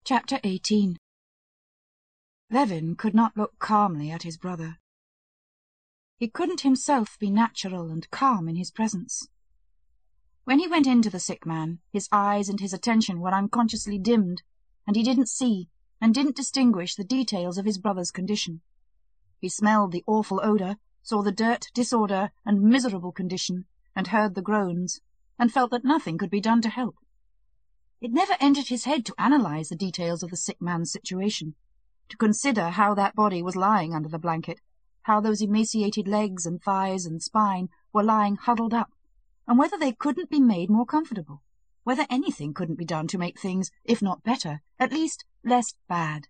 Chapter 18. Levin could not look calmly at his brother. He couldn't himself be natural and calm in his presence. When he went in to the sick man, his eyes and his attention were unconsciously dimmed, and he didn't see and didn't distinguish the details of his brother's condition. He smelled the awful odour, saw the dirt, disorder, and miserable condition, and heard the groans, and felt that nothing could be done to help. It never entered his head to analyse the details of the sick man's situation, to consider how that body was lying under the blanket, how those emaciated legs and thighs and spine were lying huddled up, and whether they couldn't be made more comfortable, whether anything couldn't be done to make things, if not better, at least less bad.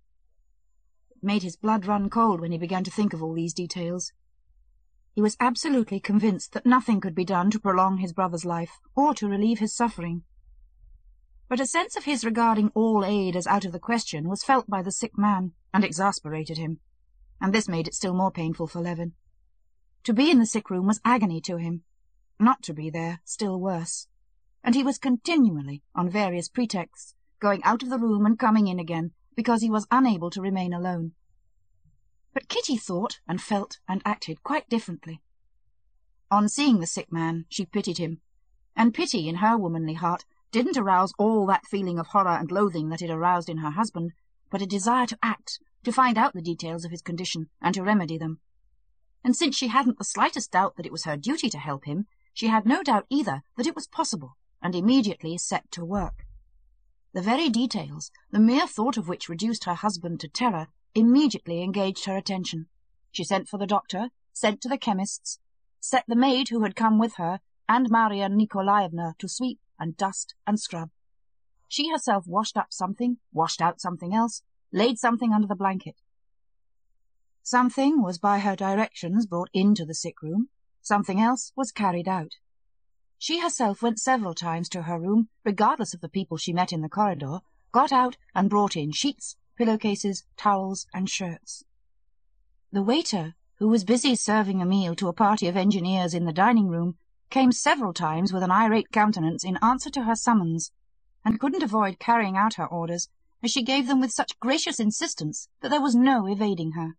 It made his blood run cold when he began to think of all these details. He was absolutely convinced that nothing could be done to prolong his brother's life or to relieve his suffering. But a sense of his regarding all aid as out of the question was felt by the sick man, and exasperated him, and this made it still more painful for Levin. To be in the sick room was agony to him, not to be there still worse, and he was continually, on various pretexts, going out of the room and coming in again, because he was unable to remain alone. But Kitty thought and felt and acted quite differently. On seeing the sick man, she pitied him, and pity in her womanly heart didn't arouse all that feeling of horror and loathing that it aroused in her husband, but a desire to act, to find out the details of his condition, and to remedy them. And since she hadn't the slightest doubt that it was her duty to help him, she had no doubt either that it was possible, and immediately set to work. The very details, the mere thought of which reduced her husband to terror, immediately engaged her attention. She sent for the doctor, sent to the chemists, set the maid who had come with her, and Maria Nikolaevna to sweep and dust and scrub. She herself washed up something, washed out something else, laid something under the blanket. Something was by her directions brought into the sick room, something else was carried out. She herself went several times to her room, regardless of the people she met in the corridor, got out and brought in sheets, pillowcases, towels, and shirts. The waiter, who was busy serving a meal to a party of engineers in the dining room, came several times with an irate countenance in answer to her summons, and couldn't avoid carrying out her orders, as she gave them with such gracious insistence that there was no evading her.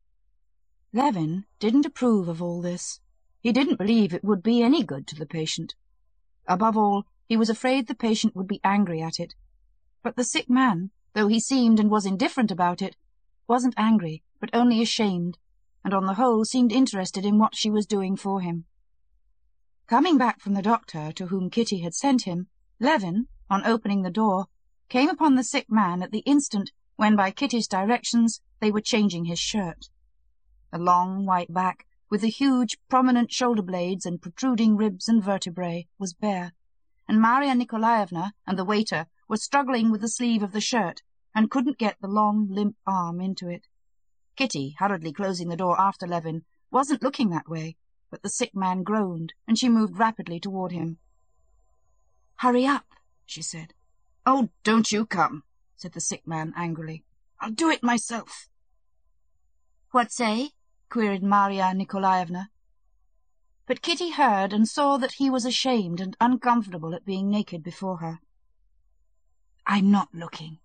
Levin didn't approve of all this. He didn't believe it would be any good to the patient. Above all, he was afraid the patient would be angry at it. But the sick man, though he seemed and was indifferent about it, wasn't angry, but only ashamed, and on the whole seemed interested in what she was doing for him. Coming back from the doctor to whom Kitty had sent him, Levin, on opening the door, came upon the sick man at the instant when, by Kitty's directions, they were changing his shirt. The long white back, with the huge prominent shoulder blades and protruding ribs and vertebrae, was bare, and Maria Nikolaevna and the waiter were struggling with the sleeve of the shirt, and couldn't get the long, limp arm into it. Kitty, hurriedly closing the door after Levin, wasn't looking that way, but the sick man groaned, and she moved rapidly toward him. "Hurry up," she said. "Oh, don't you come," said the sick man angrily. "I'll do it myself." "What say?" queried Maria Nikolaevna. But Kitty heard and saw that he was ashamed and uncomfortable at being naked before her. "I'm not looking,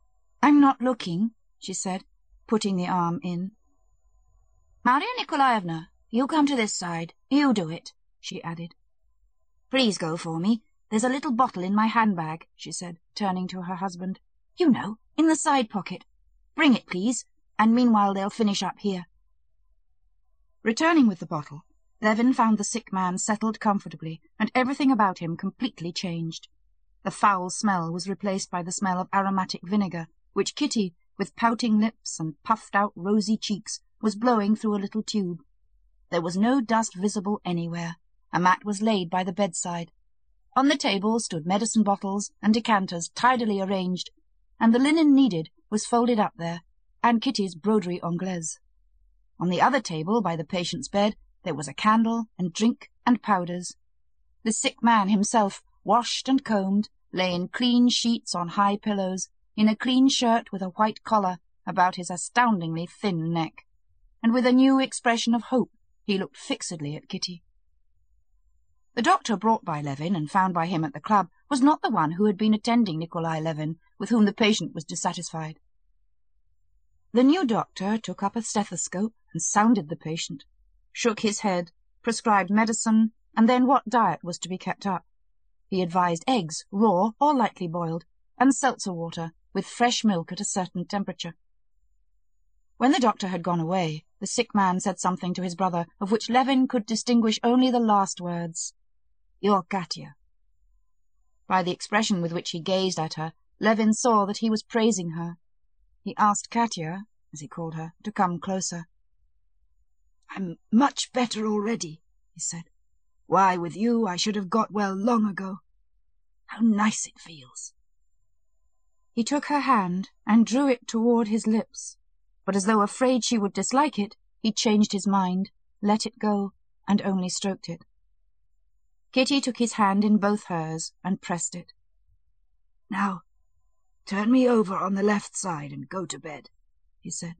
she said, putting the arm in. "Maria Nikolaevna, you come to this side. You do it," she added. "Please go for me. There's a little bottle in my handbag," she said, turning to her husband. "You know, in the side pocket. Bring it, please, and meanwhile they'll finish up here." Returning with the bottle, Levin found the sick man settled comfortably, and everything about him completely changed. The foul smell was replaced by the smell of aromatic vinegar, which Kitty, with pouting lips and puffed-out rosy cheeks, was blowing through a little tube. There was no dust visible anywhere. A mat was laid by the bedside. On the table stood medicine bottles and decanters tidily arranged, and the linen needed was folded up there, and Kitty's broderie anglaise. On the other table, by the patient's bed, there was a candle and drink and powders. The sick man himself, washed and combed, lay in clean sheets on high pillows, in a clean shirt with a white collar about his astoundingly thin neck, and with a new expression of hope he looked fixedly at Kitty. The doctor brought by Levin and found by him at the club was not the one who had been attending Nikolai Levin with whom the patient was dissatisfied. The new doctor took up a stethoscope and sounded the patient, shook his head, prescribed medicine, and then what diet was to be kept up. He advised eggs, raw or lightly boiled, and seltzer water, with fresh milk at a certain temperature. When the doctor had gone away, the sick man said something to his brother of which Levin could distinguish only the last words, "Your Katya." By the expression with which he gazed at her, Levin saw that he was praising her. He asked Katya, as he called her, to come closer. "I'm much better already," he said. "Why, with you I should have got well long ago. How nice it feels." He took her hand and drew it toward his lips, but as though afraid she would dislike it, he changed his mind, let it go, and only stroked it. Kitty took his hand in both hers and pressed it. "Now, turn me over on the left side and go to bed," he said.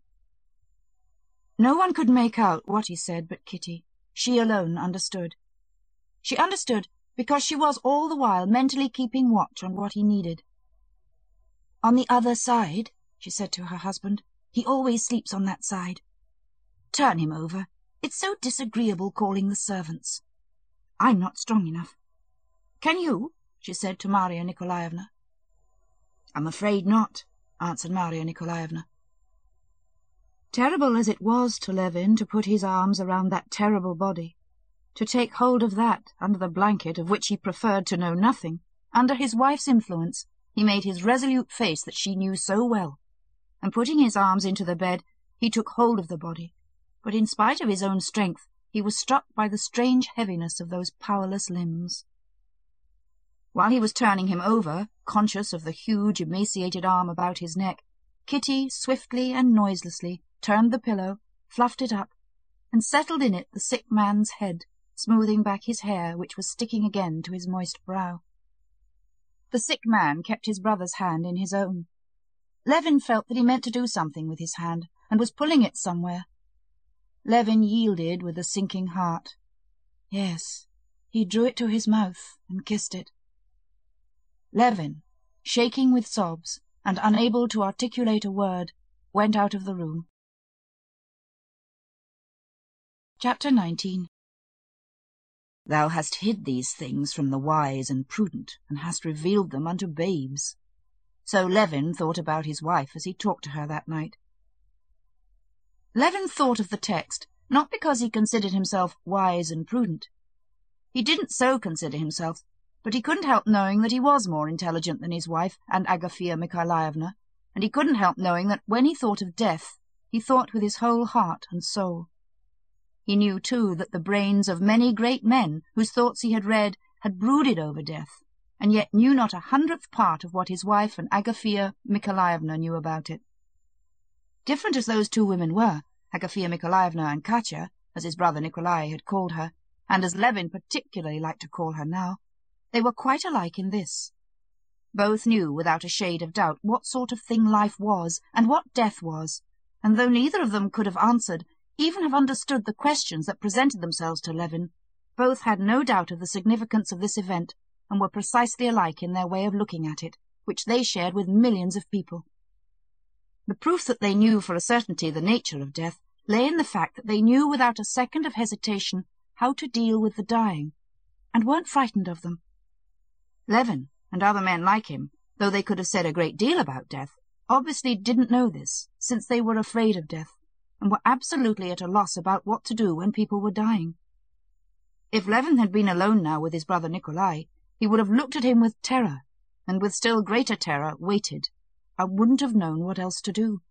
No one could make out what he said but Kitty. She alone understood. She understood because she was all the while mentally keeping watch on what he needed. "On the other side," she said to her husband. "He always sleeps on that side. Turn him over. It's so disagreeable calling the servants. I'm not strong enough. Can you?" she said to Maria Nikolaevna. "I'm afraid not," answered Maria Nikolaevna. Terrible as it was to Levin to put his arms around that terrible body, to take hold of that under the blanket of which he preferred to know nothing, under his wife's influence, he made his resolute face that she knew so well, and putting his arms into the bed, he took hold of the body, but in spite of his own strength, he was struck by the strange heaviness of those powerless limbs. While he was turning him over, conscious of the huge, emaciated arm about his neck, Kitty swiftly and noiselessly turned the pillow, fluffed it up, and settled in it the sick man's head, smoothing back his hair, which was sticking again to his moist brow. The sick man kept his brother's hand in his own. Levin felt that he meant to do something with his hand, and was pulling it somewhere. Levin yielded with a sinking heart. Yes, he drew it to his mouth and kissed it. Levin, shaking with sobs and unable to articulate a word, went out of the room. Chapter 19. Thou hast hid these things from the wise and prudent, and hast revealed them unto babes. So Levin thought about his wife as he talked to her that night. Levin thought of the text, not because he considered himself wise and prudent. He didn't so consider himself, but he couldn't help knowing that he was more intelligent than his wife and Agafea Mikhailovna, and he couldn't help knowing that when he thought of death, he thought with his whole heart and soul. He knew, too, that the brains of many great men whose thoughts he had read had brooded over death, and yet knew not 1/100th part of what his wife and Agafea Mikhailovna knew about it. Different as those two women were, Agafea Mikhailovna and Katya, as his brother Nikolai had called her, and as Levin particularly liked to call her now, they were quite alike in this. Both knew without a shade of doubt what sort of thing life was and what death was, and though neither of them could have answered, even have understood the questions that presented themselves to Levin, both had no doubt of the significance of this event, and were precisely alike in their way of looking at it, which they shared with millions of people. The proof that they knew for a certainty the nature of death lay in the fact that they knew without a second of hesitation how to deal with the dying, and weren't frightened of them. Levin, and other men like him, though they could have said a great deal about death, obviously didn't know this, since they were afraid of death, and were absolutely at a loss about what to do when people were dying. If Levin had been alone now with his brother Nikolai, he would have looked at him with terror, and with still greater terror waited, and wouldn't have known what else to do.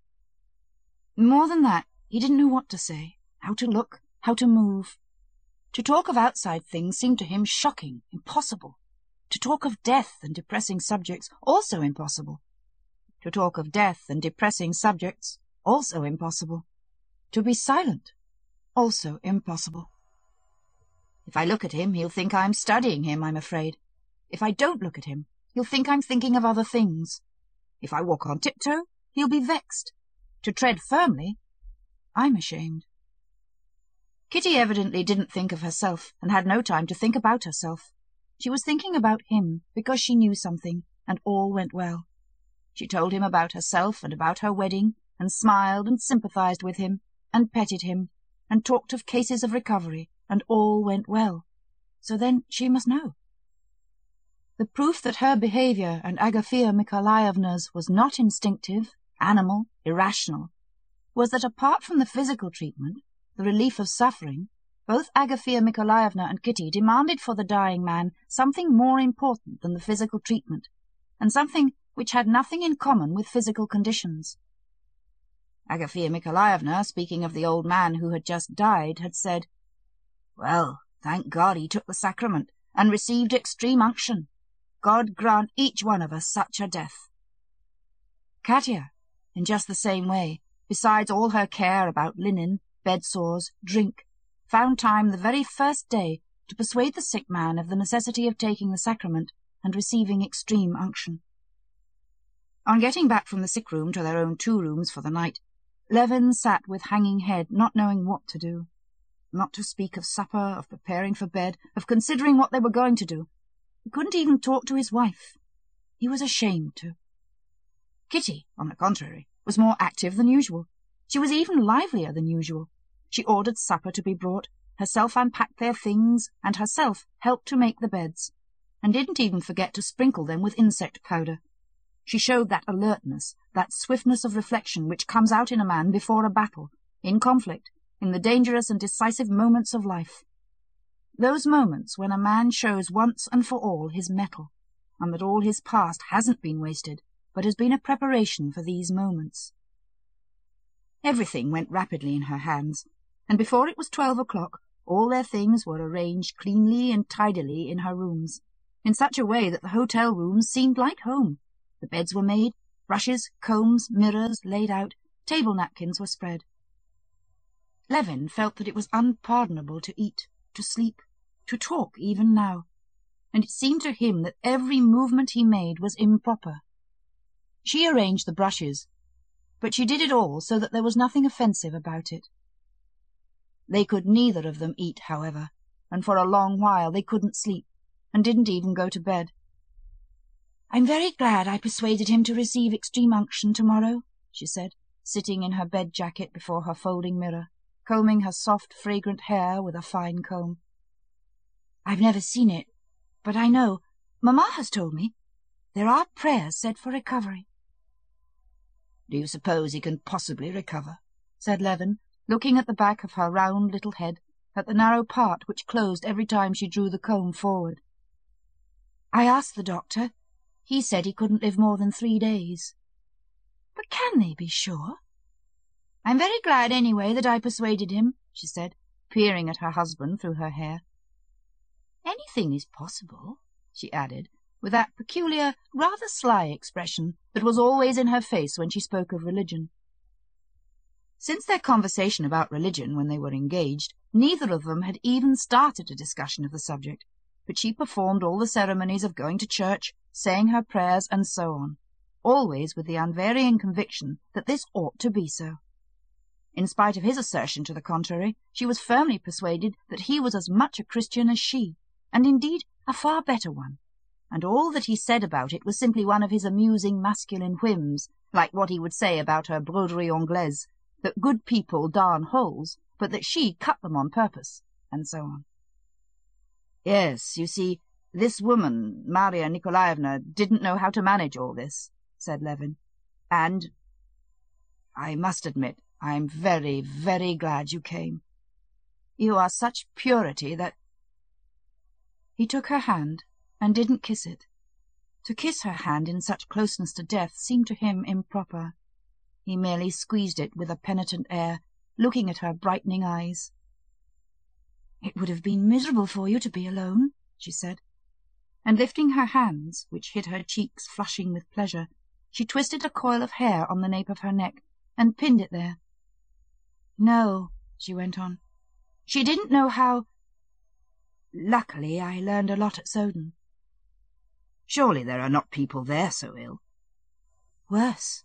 More than that, he didn't know what to say, how to look, how to move. To talk of outside things seemed to him shocking, impossible. To talk of death and depressing subjects, also impossible. To talk of death and depressing subjects, also impossible. To be silent, also impossible. If I look at him, he'll think I'm studying him, I'm afraid. If I don't look at him, he'll think I'm thinking of other things. If I walk on tiptoe, he'll be vexed. To tread firmly, I'm ashamed. Kitty evidently didn't think of herself, and had no time to think about herself. She was thinking about him, because she knew something, and all went well. She told him about herself and about her wedding, and smiled and sympathized with him, and petted him, and talked of cases of recovery, and all went well. So then she must know. The proof that her behaviour and Agafea Mikhailovna's was not instinctive, animal, irrational, was that apart from the physical treatment, the relief of suffering, both Agafea Mikhailovna and Kitty demanded for the dying man something more important than the physical treatment, and something which had nothing in common with physical conditions. Agafea Mikhailovna, speaking of the old man who had just died, had said, "Well, thank God he took the sacrament and received extreme unction. God grant each one of us such a death." Katya, in just the same way, besides all her care about linen, bed-sores, drink, found time the very first day to persuade the sick man of the necessity of taking the sacrament and receiving extreme unction. On getting back from the sick-room to their own 2 rooms for the night, Levin sat with hanging head, not knowing what to do. Not to speak of supper, of preparing for bed, of considering what they were going to do. He couldn't even talk to his wife. He was ashamed to. Kitty, on the contrary, was more active than usual. She was even livelier than usual. She ordered supper to be brought, herself unpacked their things, and herself helped to make the beds, and didn't even forget to sprinkle them with insect powder. She showed that alertness, that swiftness of reflection which comes out in a man before a battle, in conflict, in the dangerous and decisive moments of life. Those moments when a man shows once and for all his mettle, and that all his past hasn't been wasted, but has been a preparation for these moments. Everything went rapidly in her hands, and before it was 12 o'clock, all their things were arranged cleanly and tidily in her rooms, in such a way that the hotel rooms seemed like home. The beds were made, brushes, combs, mirrors laid out, table napkins were spread. Levin felt that it was unpardonable to eat, to sleep, to talk even now, and it seemed to him that every movement he made was improper. She arranged the brushes, but she did it all so that there was nothing offensive about it. They could neither of them eat, however, and for a long while they couldn't sleep, and didn't even go to bed. "I'm very glad I persuaded him to receive extreme unction tomorrow," she said, sitting in her bed jacket before her folding mirror, combing her soft, fragrant hair with a fine comb. "I've never seen it, but I know, Mamma has told me, there are prayers said for recovery." "Do you suppose he can possibly recover?" said Levin, looking at the back of her round little head, at the narrow part which closed every time she drew the comb forward. "I asked the doctor. He said he couldn't live more than 3 days. But can they be sure? I'm very glad anyway that I persuaded him," she said, peering at her husband through her hair. "Anything is possible," she added, with that peculiar, rather sly expression that was always in her face when she spoke of religion. Since their conversation about religion when they were engaged, neither of them had even started a discussion of the subject, but she performed all the ceremonies of going to church, saying her prayers, and so on, always with the unvarying conviction that this ought to be so. In spite of his assertion to the contrary, she was firmly persuaded that he was as much a Christian as she, and indeed a far better one, and all that he said about it was simply one of his amusing masculine whims, like what he would say about her broderie anglaise, that good people darn holes, but that she cut them on purpose, and so on. "Yes, you see, this woman, Maria Nikolaevna, didn't know how to manage all this," said Levin, "and I must admit I'm very, very glad you came. You are such purity that—" He took her hand and didn't kiss it. To kiss her hand in such closeness to death seemed to him improper. He merely squeezed it with a penitent air, looking at her brightening eyes. "It would have been miserable for you to be alone," she said, and lifting her hands, which hid her cheeks flushing with pleasure, she twisted a coil of hair on the nape of her neck and pinned it there. "No," she went on, "she didn't know how. Luckily I learned a lot at Soden." "Surely there are not people there so ill?" "Worse."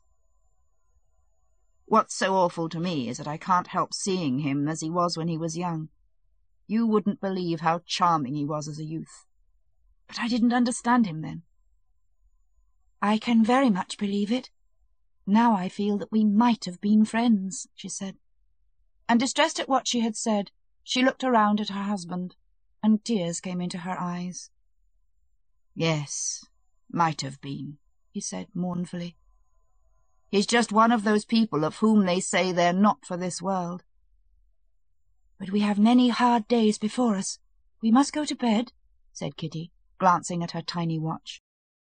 "What's so awful to me is that I can't help seeing him as he was when he was young. You wouldn't believe how charming he was as a youth. But I didn't understand him then." "I can very much believe it. Now I feel that we might have been friends," she said. And distressed at what she had said, she looked around at her husband, and tears came into her eyes. "Yes, might have been," he said mournfully. "He's just one of those people of whom they say they're not for this world." "But we have many hard days before us. We must go to bed," said Kitty, glancing at her tiny watch.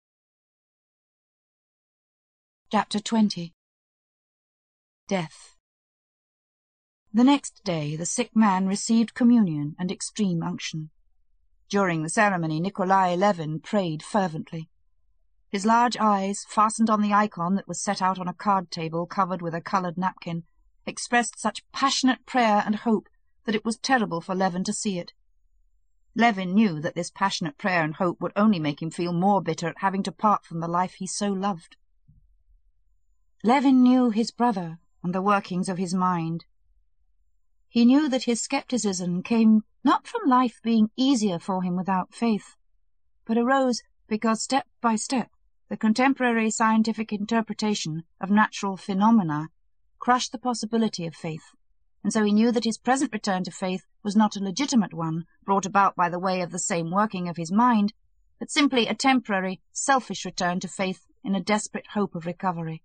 Chapter 20. Death. The next day the sick man received communion and extreme unction. During the ceremony Nikolai Levin prayed fervently. His large eyes, fastened on the icon that was set out on a card table covered with a coloured napkin, expressed such passionate prayer and hope that it was terrible for Levin to see it. Levin knew that this passionate prayer and hope would only make him feel more bitter at having to part from the life he so loved. Levin knew his brother and the workings of his mind. He knew that his scepticism came not from life being easier for him without faith, but arose because step by step the contemporary scientific interpretation of natural phenomena crushed the possibility of faith, and so he knew that his present return to faith was not a legitimate one brought about by the way of the same working of his mind, but simply a temporary, selfish return to faith in a desperate hope of recovery.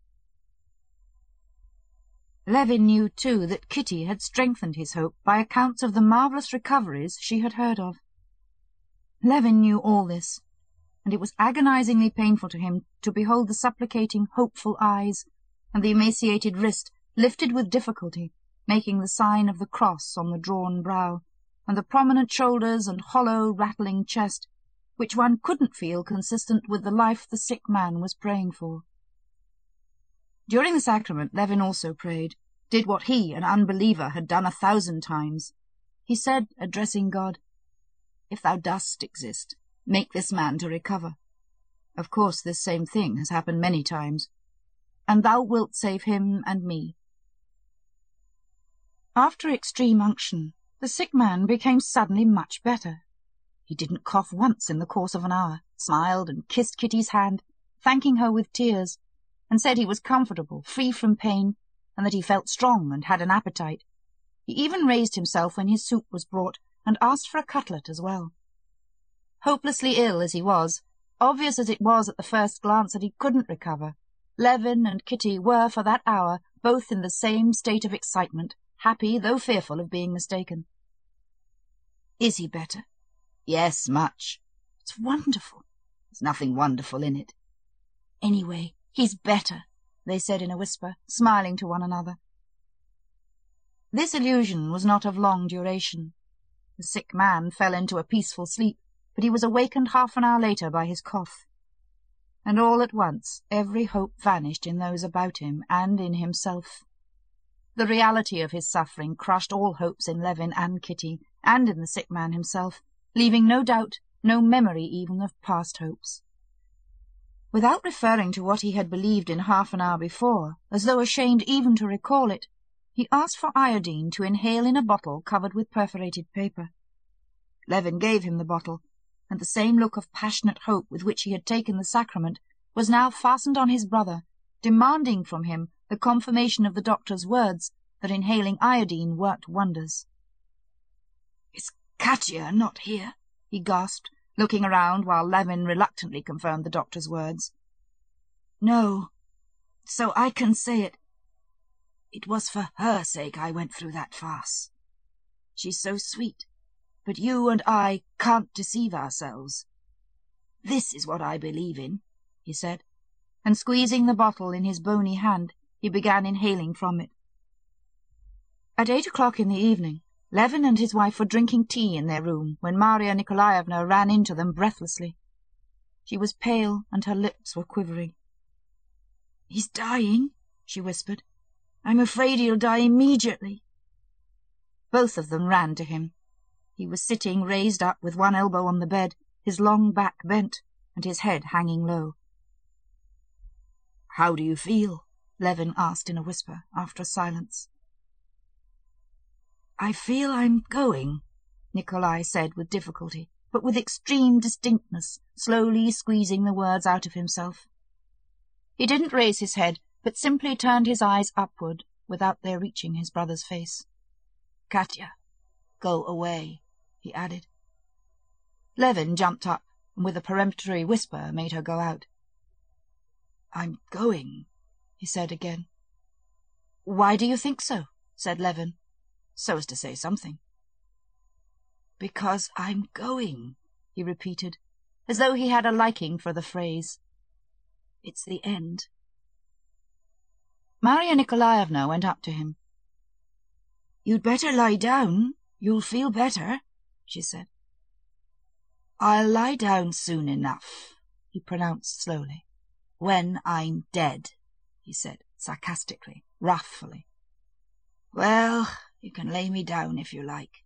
Levin knew, too, that Kitty had strengthened his hope by accounts of the marvellous recoveries she had heard of. Levin knew all this, and it was agonizingly painful to him to behold the supplicating, hopeful eyes, and the emaciated wrist lifted with difficulty, making the sign of the cross on the drawn brow, and the prominent shoulders and hollow, rattling chest, which one couldn't feel consistent with the life the sick man was praying for. During the sacrament Levin also prayed, did what he, an unbeliever, had done 1,000 times. He said, addressing God, "If thou dost exist, make this man to recover. Of course this same thing has happened many times, and thou wilt save him and me." After extreme unction, the sick man became suddenly much better. He didn't cough once in the course of an hour, smiled and kissed Kitty's hand, thanking her with tears, and said he was comfortable, free from pain, and that he felt strong and had an appetite. He even raised himself when his soup was brought, and asked for a cutlet as well. Hopelessly ill as he was, obvious as it was at the first glance that he couldn't recover, Levin and Kitty were, for that hour, both in the same state of excitement, happy though fearful of being mistaken. "Is he better?" "Yes, much." "It's wonderful." "There's nothing wonderful in it." "Anyway, he's better," they said in a whisper, smiling to one another. This illusion was not of long duration. The sick man fell into a peaceful sleep, but he was awakened half an hour later by his cough. And all at once every hope vanished in those about him and in himself. The reality of his suffering crushed all hopes in Levin and Kitty, and in the sick man himself, leaving no doubt, no memory even of past hopes. Without referring to what he had believed in half an hour before, as though ashamed even to recall it, he asked for iodine to inhale in a bottle covered with perforated paper. Levin gave him the bottle, and the same look of passionate hope with which he had taken the sacrament was now fastened on his brother, demanding from him the confirmation of the doctor's words that inhaling iodine worked wonders. "Is Katya not here?" he gasped, looking around while Levin reluctantly confirmed the doctor's words. "No, so I can say it. It was for her sake I went through that farce. She's so sweet, but you and I can't deceive ourselves. This is what I believe in," he said, and squeezing the bottle in his bony hand, he began inhaling from it. At 8 o'clock in the evening, Levin and his wife were drinking tea in their room when Maria Nikolaevna ran into them breathlessly. She was pale and her lips were quivering. "He's dying," she whispered. "I'm afraid he'll die immediately." Both of them ran to him. He was sitting raised up with one elbow on the bed, his long back bent, and his head hanging low. "How do you feel?" Levin asked in a whisper, after a silence. "I feel I'm going," Nikolai said with difficulty, but with extreme distinctness, slowly squeezing the words out of himself. He didn't raise his head, but simply turned his eyes upward without their reaching his brother's face. "Katya, go away," he added. Levin jumped up, and with a peremptory whisper made her go out. "I'm going," he said again. "Why do you think so?" said Levin, so as to say something. "Because I'm going," he repeated, as though he had a liking for the phrase. "It's the end." Marya Nikolaevna went up to him. "You'd better lie down. You'll feel better," she said. "I'll lie down soon enough," he pronounced slowly. "When I'm dead," he said sarcastically, wrathfully. "Well, you can lay me down if you like."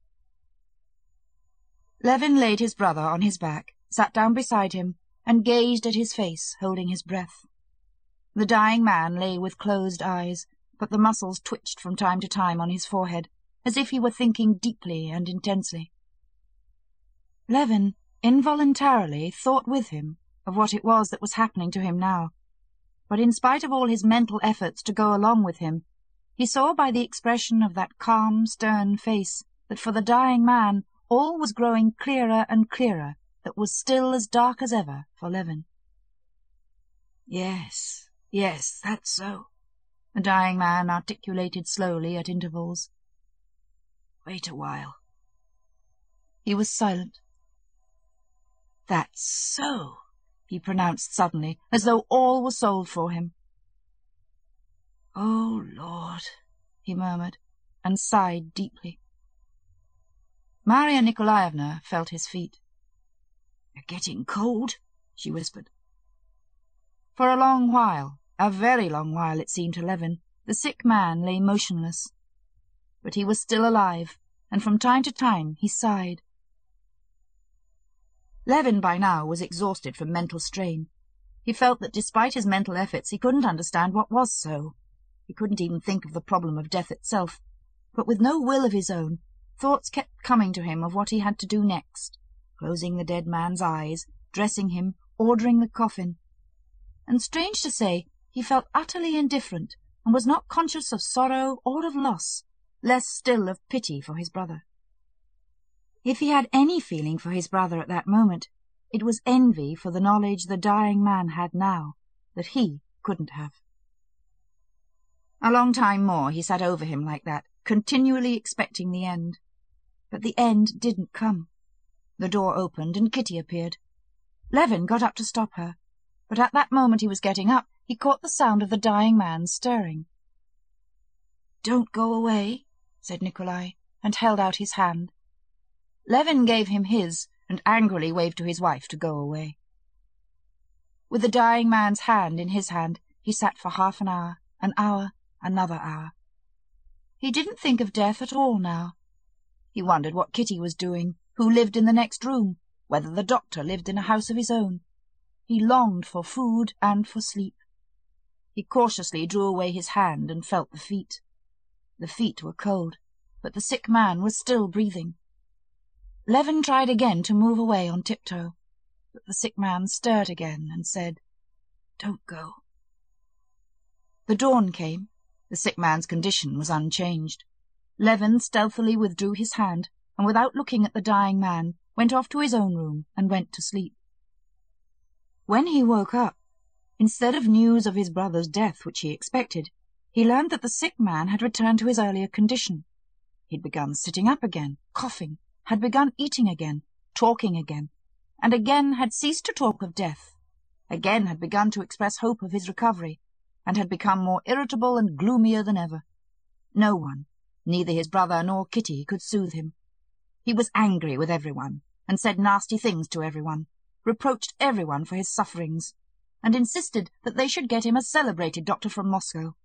Levin laid his brother on his back, sat down beside him, and gazed at his face, holding his breath. The dying man lay with closed eyes, but the muscles twitched from time to time on his forehead, as if he were thinking deeply and intensely. Levin involuntarily thought with him of what it was that was happening to him now, but in spite of all his mental efforts to go along with him, he saw by the expression of that calm, stern face that for the dying man all was growing clearer and clearer, that was still as dark as ever for Levin. "Yes, yes, that's so," the dying man articulated slowly at intervals. "Wait a while." He was silent. "That's so," he pronounced suddenly, as though all were sold for him. "Oh, Lord," he murmured, and sighed deeply. Marya Nikolaevna felt his feet. "You're getting cold," she whispered. For a long while, a very long while it seemed to Levin, the sick man lay motionless. But he was still alive, and from time to time he sighed. Levin by now was exhausted from mental strain. He felt that despite his mental efforts he couldn't understand what was so. He couldn't even think of the problem of death itself, but with no will of his own, thoughts kept coming to him of what he had to do next, closing the dead man's eyes, dressing him, ordering the coffin. And strange to say, he felt utterly indifferent, and was not conscious of sorrow or of loss, less still of pity for his brother. If he had any feeling for his brother at that moment, it was envy for the knowledge the dying man had now, that he couldn't have. A long time more he sat over him like that, continually expecting the end. But the end didn't come. The door opened and Kitty appeared. Levin got up to stop her, but at that moment he was getting up, he caught the sound of the dying man stirring. "Don't go away," said Nikolai, and held out his hand. Levin gave him his, and angrily waved to his wife to go away. With the dying man's hand in his hand, he sat for half an hour, another hour. He didn't think of death at all now. He wondered what Kitty was doing, who lived in the next room, whether the doctor lived in a house of his own. He longed for food and for sleep. He cautiously drew away his hand and felt the feet. The feet were cold, but the sick man was still breathing. Levin tried again to move away on tiptoe, but the sick man stirred again and said, "Don't go." The dawn came. The sick man's condition was unchanged. Levin stealthily withdrew his hand, and without looking at the dying man, went off to his own room and went to sleep. When he woke up, instead of news of his brother's death which he expected, he learned that the sick man had returned to his earlier condition. He'd begun sitting up again, coughing, had begun eating again, talking again, and again had ceased to talk of death, again had begun to express hope of his recovery, and had become more irritable and gloomier than ever. No one, neither his brother nor Kitty, could soothe him. He was angry with everyone, and said nasty things to everyone, reproached everyone for his sufferings, and insisted that they should get him a celebrated doctor from Moscow.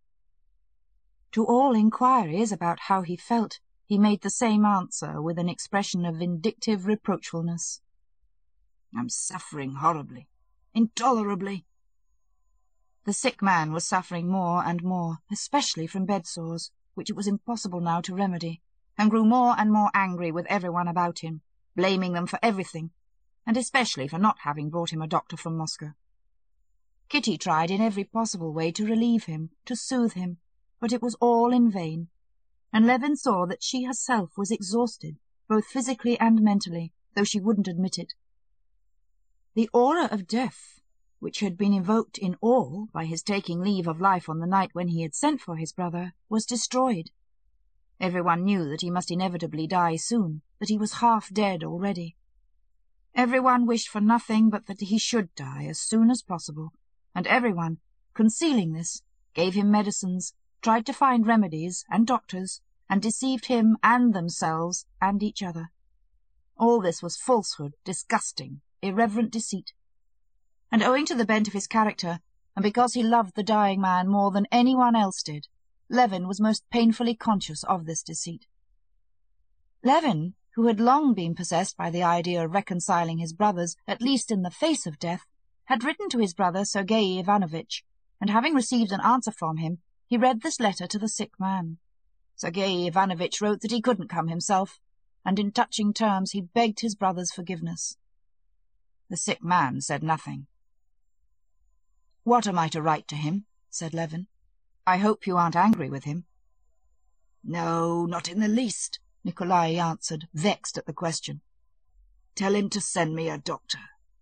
To all inquiries about how he felt, he made the same answer with an expression of vindictive reproachfulness. "I'm suffering horribly, intolerably." The sick man was suffering more and more, especially from bed-sores, which it was impossible now to remedy, and grew more and more angry with everyone about him, blaming them for everything, and especially for not having brought him a doctor from Moscow. Kitty tried in every possible way to relieve him, to soothe him, but it was all in vain, and Levin saw that she herself was exhausted, both physically and mentally, though she wouldn't admit it. The aura of death, which had been evoked in all by his taking leave of life on the night when he had sent for his brother, was destroyed. Everyone knew that he must inevitably die soon, that he was half dead already. Everyone wished for nothing but that he should die as soon as possible, and everyone, concealing this, gave him medicines, tried to find remedies and doctors, and deceived him and themselves and each other. All this was falsehood, disgusting, irreverent deceit. And owing to the bent of his character, and because he loved the dying man more than anyone else did, Levin was most painfully conscious of this deceit. Levin, who had long been possessed by the idea of reconciling his brothers, at least in the face of death, had written to his brother Sergei Ivanovitch, and having received an answer from him, he read this letter to the sick man. Sergei Ivanovitch wrote that he couldn't come himself, and in touching terms he begged his brother's forgiveness. The sick man said nothing. "What am I to write to him?" said Levin. "I hope you aren't angry with him." "No, not in the least," Nikolai answered, vexed at the question. "Tell him to send me a doctor."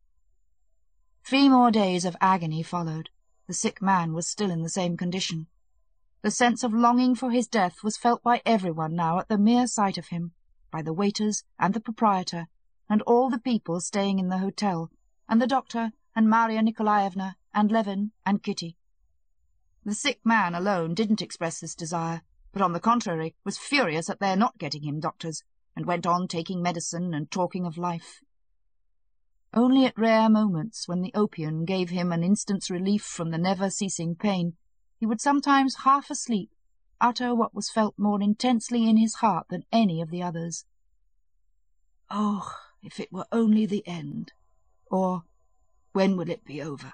3 more days of agony followed. The sick man was still in the same condition. The sense of longing for his death was felt by everyone now at the mere sight of him, by the waiters and the proprietor, and all the people staying in the hotel, and the doctor, and Maria Nikolaevna, and Levin, and Kitty. The sick man alone didn't express this desire, but on the contrary was furious at their not getting him doctors, and went on taking medicine and talking of life. Only at rare moments, when the opium gave him an instant's relief from the never-ceasing pain, he would sometimes, half asleep, utter what was felt more intensely in his heart than any of the others. "Oh, if it were only the end!" Or, "When will it be over?"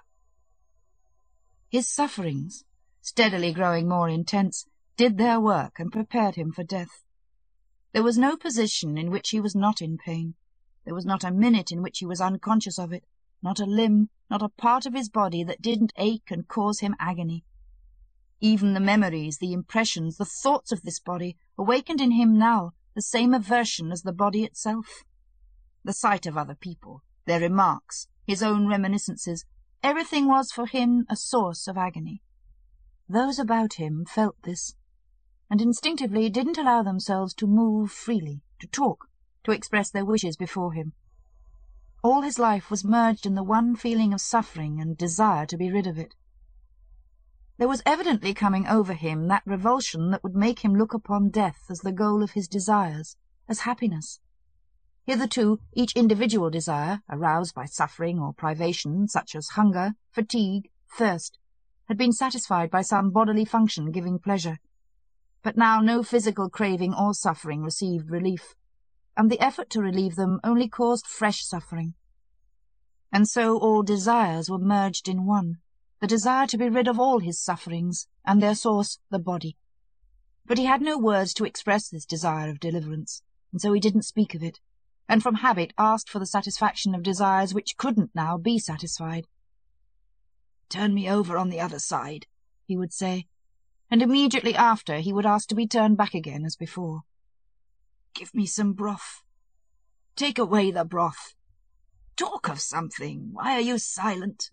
His sufferings, steadily growing more intense, did their work and prepared him for death. There was no position in which he was not in pain. There was not a minute in which he was unconscious of it, not a limb, not a part of his body that didn't ache and cause him agony. Even the memories, the impressions, the thoughts of this body awakened in him now the same aversion as the body itself. The sight of other people, their remarks, his own reminiscences, everything was for him a source of agony. Those about him felt this, and instinctively didn't allow themselves to move freely, to talk, to express their wishes before him. All his life was merged in the one feeling of suffering and desire to be rid of it. There was evidently coming over him that revulsion that would make him look upon death as the goal of his desires, as happiness. Hitherto, each individual desire, aroused by suffering or privation, such as hunger, fatigue, thirst, had been satisfied by some bodily function giving pleasure. But now no physical craving or suffering received relief, and the effort to relieve them only caused fresh suffering. And so all desires were merged in one, the desire to be rid of all his sufferings, and their source the body. But he had no words to express this desire of deliverance, and so he didn't speak of it, and from habit asked for the satisfaction of desires which couldn't now be satisfied. "Turn me over on the other side," he would say, and immediately after he would ask to be turned back again as before. "Give me some broth. Take away the broth. Talk of something. Why are you silent?"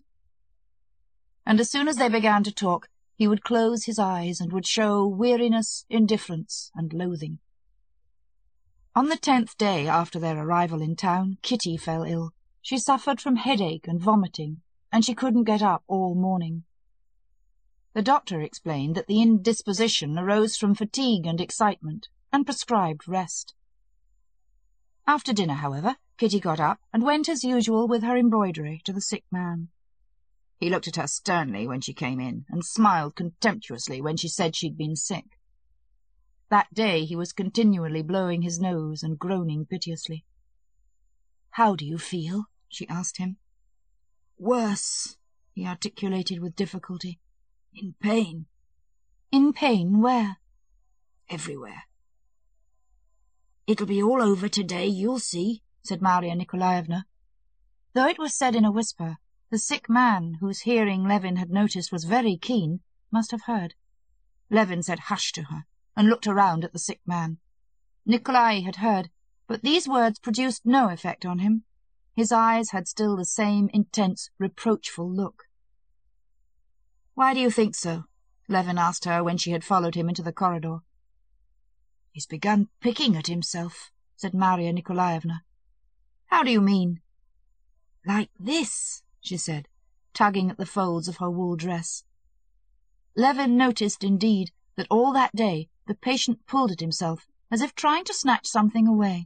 And as soon as they began to talk, he would close his eyes and would show weariness, indifference, and loathing. On the 10th day after their arrival in town, Kitty fell ill. She suffered from headache and vomiting, and she couldn't get up all morning. The doctor explained that the indisposition arose from fatigue and excitement, and prescribed rest. After dinner, however, Kitty got up and went as usual with her embroidery to the sick man. He looked at her sternly when she came in, and smiled contemptuously when she said she'd been sick. That day he was continually blowing his nose and groaning piteously. "How do you feel?" she asked him. "Worse," he articulated with difficulty. "In pain." "In pain? Where?" "Everywhere." "It'll be all over today, you'll see," said Maria Nikolaevna. Though it was said in a whisper, The sick man, whose hearing Levin had noticed was very keen, must have heard. Levin said hush to her, and looked around at the sick man. Nikolai had heard, but these words produced no effect on him. His eyes had still the same intense, reproachful look. "Why do you think so?" Levin asked her when she had followed him into the corridor. "He's begun picking at himself," said Maria Nikolaevna. "How do you mean?" "Like this," she said, tugging at the folds of her wool dress. Levin noticed, indeed, that all that day the patient pulled at himself, as if trying to snatch something away.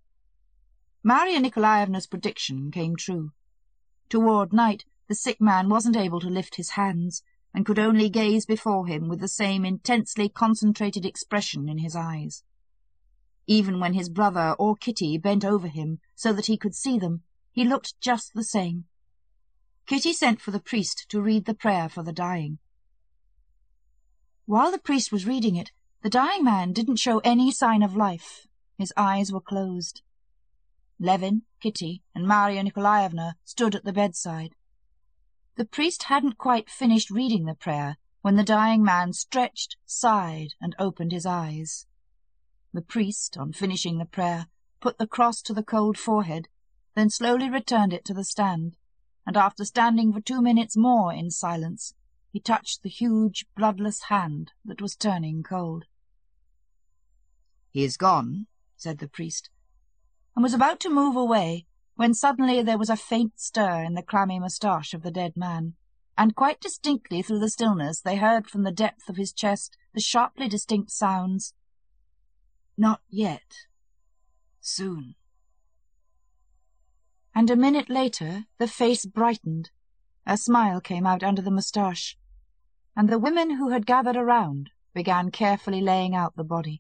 Maria Nikolaevna's prediction came true. Toward night, the sick man wasn't able to lift his hands, and could only gaze before him with the same intensely concentrated expression in his eyes. Even when his brother or Kitty bent over him so that he could see them, he looked just the same. Kitty sent for the priest to read the prayer for the dying. While the priest was reading it, the dying man didn't show any sign of life. His eyes were closed. Levin, Kitty, and Maria Nikolaevna stood at the bedside. The priest hadn't quite finished reading the prayer when the dying man stretched, sighed, and opened his eyes. The priest, on finishing the prayer, put the cross to the cold forehead, then slowly returned it to the stand, and after standing for 2 minutes more in silence, he touched the huge, bloodless hand that was turning cold. "He is gone," said the priest, and was about to move away, when suddenly there was a faint stir in the clammy moustache of the dead man, and quite distinctly through the stillness they heard from the depth of his chest the sharply distinct sounds, "Not yet. Soon." And a minute later the face brightened, a smile came out under the moustache, and the women who had gathered around began carefully laying out the body.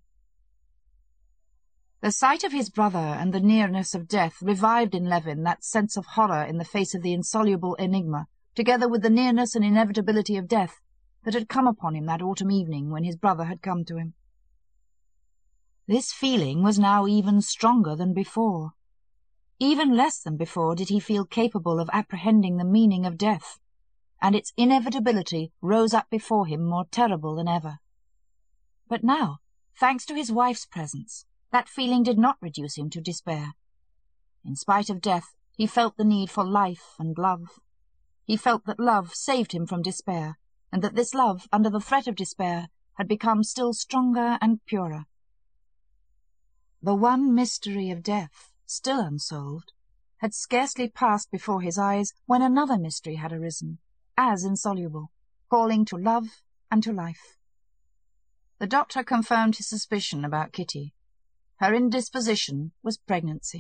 The sight of his brother and the nearness of death revived in Levin that sense of horror in the face of the insoluble enigma, together with the nearness and inevitability of death that had come upon him that autumn evening when his brother had come to him. This feeling was now even stronger than before. Even less than before did he feel capable of apprehending the meaning of death, and its inevitability rose up before him more terrible than ever. But now, thanks to his wife's presence, that feeling did not reduce him to despair. In spite of death, he felt the need for life and love. He felt that love saved him from despair, and that this love, under the threat of despair, had become still stronger and purer. The one mystery of death, still unsolved, had scarcely passed before his eyes when another mystery had arisen, as insoluble, calling to love and to life. The doctor confirmed his suspicion about Kitty. Her indisposition was pregnancy.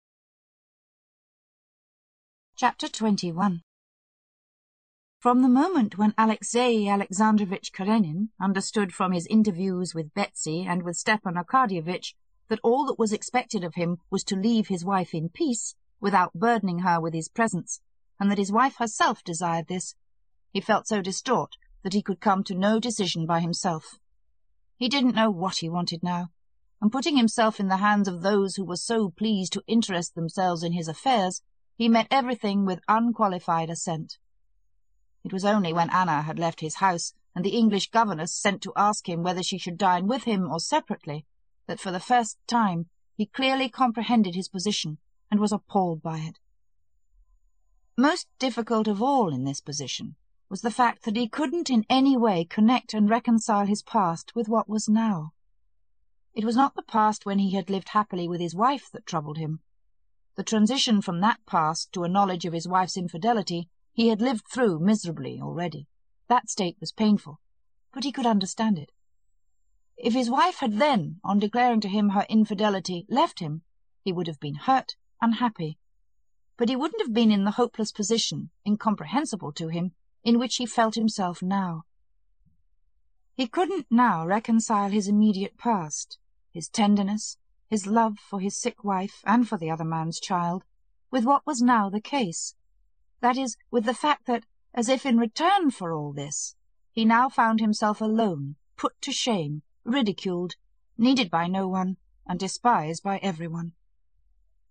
Chapter 21. From the moment when Alexey Alexandrovich Karenin understood from his interviews with Betsy and with Stepan Arkadyevitch that all that was expected of him was to leave his wife in peace, without burdening her with his presence, and that his wife herself desired this, he felt so distraught that he could come to no decision by himself. He didn't know what he wanted now, and putting himself in the hands of those who were so pleased to interest themselves in his affairs, he met everything with unqualified assent. It was only when Anna had left his house, and the English governess sent to ask him whether she should dine with him or separately, that for the first time he clearly comprehended his position and was appalled by it. Most difficult of all in this position was the fact that he couldn't in any way connect and reconcile his past with what was now. It was not the past when he had lived happily with his wife that troubled him. The transition from that past to a knowledge of his wife's infidelity he had lived through miserably already. That state was painful, but he could understand it. If his wife had then, on declaring to him her infidelity, left him, he would have been hurt, unhappy. But he wouldn't have been in the hopeless position, incomprehensible to him, in which he felt himself now. He couldn't now reconcile his immediate past, his tenderness, his love for his sick wife and for the other man's child, with what was now the case. That is, with the fact that, as if in return for all this, he now found himself alone, put to shame, ridiculed, needed by no one, and despised by everyone.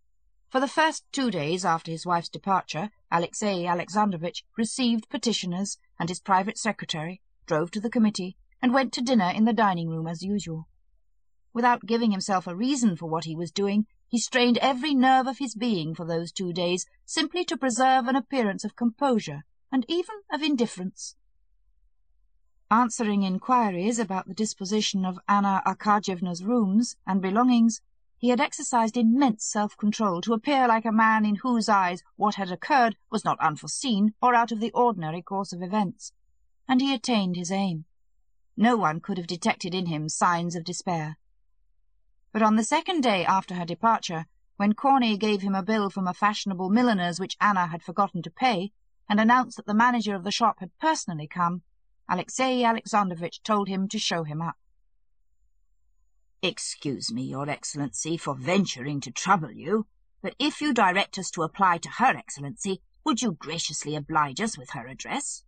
For the first 2 days after his wife's departure, Alexey Alexandrovitch received petitioners, and his private secretary, drove to the committee, and went to dinner in the dining-room as usual. Without giving himself a reason for what he was doing, he strained every nerve of his being for those 2 days, simply to preserve an appearance of composure, and even of indifference. Answering inquiries about the disposition of Anna Arkadyevna's rooms and belongings, he had exercised immense self-control to appear like a man in whose eyes what had occurred was not unforeseen or out of the ordinary course of events, and he attained his aim. No one could have detected in him signs of despair. But on the second day after her departure, when Corney gave him a bill from a fashionable milliner's which Anna had forgotten to pay, and announced that the manager of the shop had personally come, Alexey Alexandrovitch told him to show him up. "Excuse me, Your Excellency, for venturing to trouble you, but if you direct us to apply to Her Excellency, would you graciously oblige us with her address?"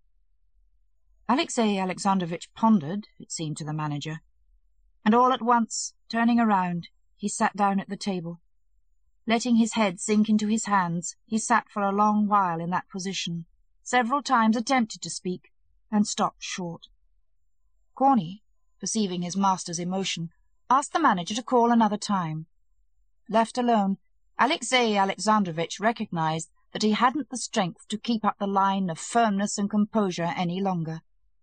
Alexey Alexandrovitch pondered, it seemed to the manager, and all at once, turning around, he sat down at the table. Letting his head sink into his hands, he sat for a long while in that position, several times attempted to speak, and stopped short. Corney, perceiving his master's emotion, asked the manager to call another time. Left alone, Alexey Alexandrovitch recognized that he hadn't the strength to keep up the line of firmness and composure any longer.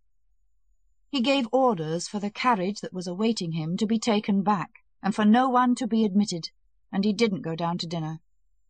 He gave orders for the carriage that was awaiting him to be taken back, and for no one to be admitted, and he didn't go down to dinner.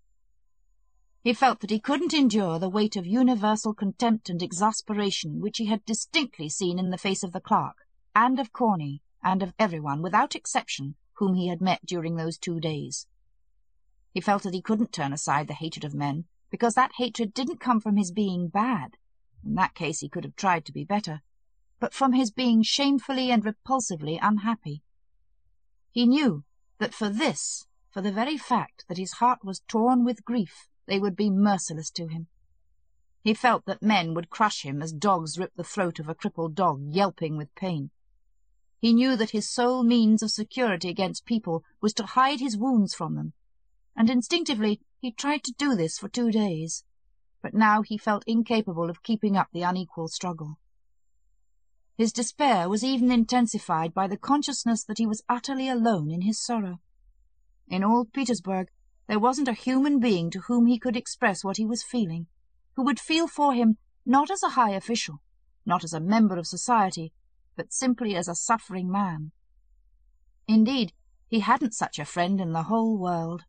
He felt that he couldn't endure the weight of universal contempt and exasperation which he had distinctly seen in the face of the clerk, and of Corney, and of everyone, without exception, whom he had met during those 2 days. He felt that he couldn't turn aside the hatred of men, because that hatred didn't come from his being bad. In that case he could have tried to be better, but from his being shamefully and repulsively unhappy. He knew that for this, for the very fact that his heart was torn with grief, they would be merciless to him. He felt that men would crush him as dogs rip the throat of a crippled dog, yelping with pain. He knew that his sole means of security against people was to hide his wounds from them, and instinctively he tried to do this for 2 days, but now he felt incapable of keeping up the unequal struggle. His despair was even intensified by the consciousness that he was utterly alone in his sorrow. In all Petersburg there wasn't a human being to whom he could express what he was feeling, who would feel for him not as a high official, not as a member of society, but simply as a suffering man. Indeed, he hadn't such a friend in the whole world.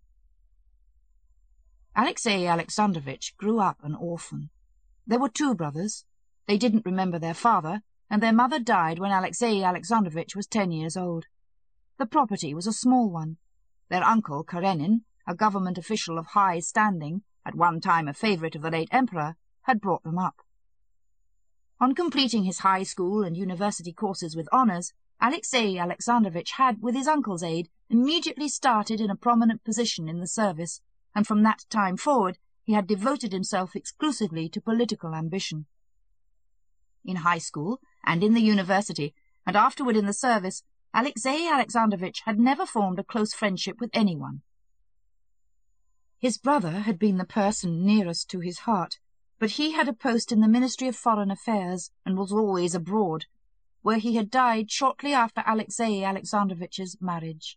Alexey Alexandrovitch grew up an orphan. There were 2 brothers. They didn't remember their father, and their mother died when Alexey Alexandrovitch was 10 years old. The property was a small one. Their uncle, Karenin, a government official of high standing, at one time a favourite of the late emperor, had brought them up. On completing his high school and university courses with honours, Alexey Alexandrovitch had, with his uncle's aid, immediately started in a prominent position in the service, and from that time forward he had devoted himself exclusively to political ambition. In high school, and in the university, and afterward in the service, Alexey Alexandrovitch had never formed a close friendship with anyone. His brother had been the person nearest to his heart, but he had a post in the Ministry of Foreign Affairs, and was always abroad, where he had died shortly after Alexey Alexandrovitch's marriage.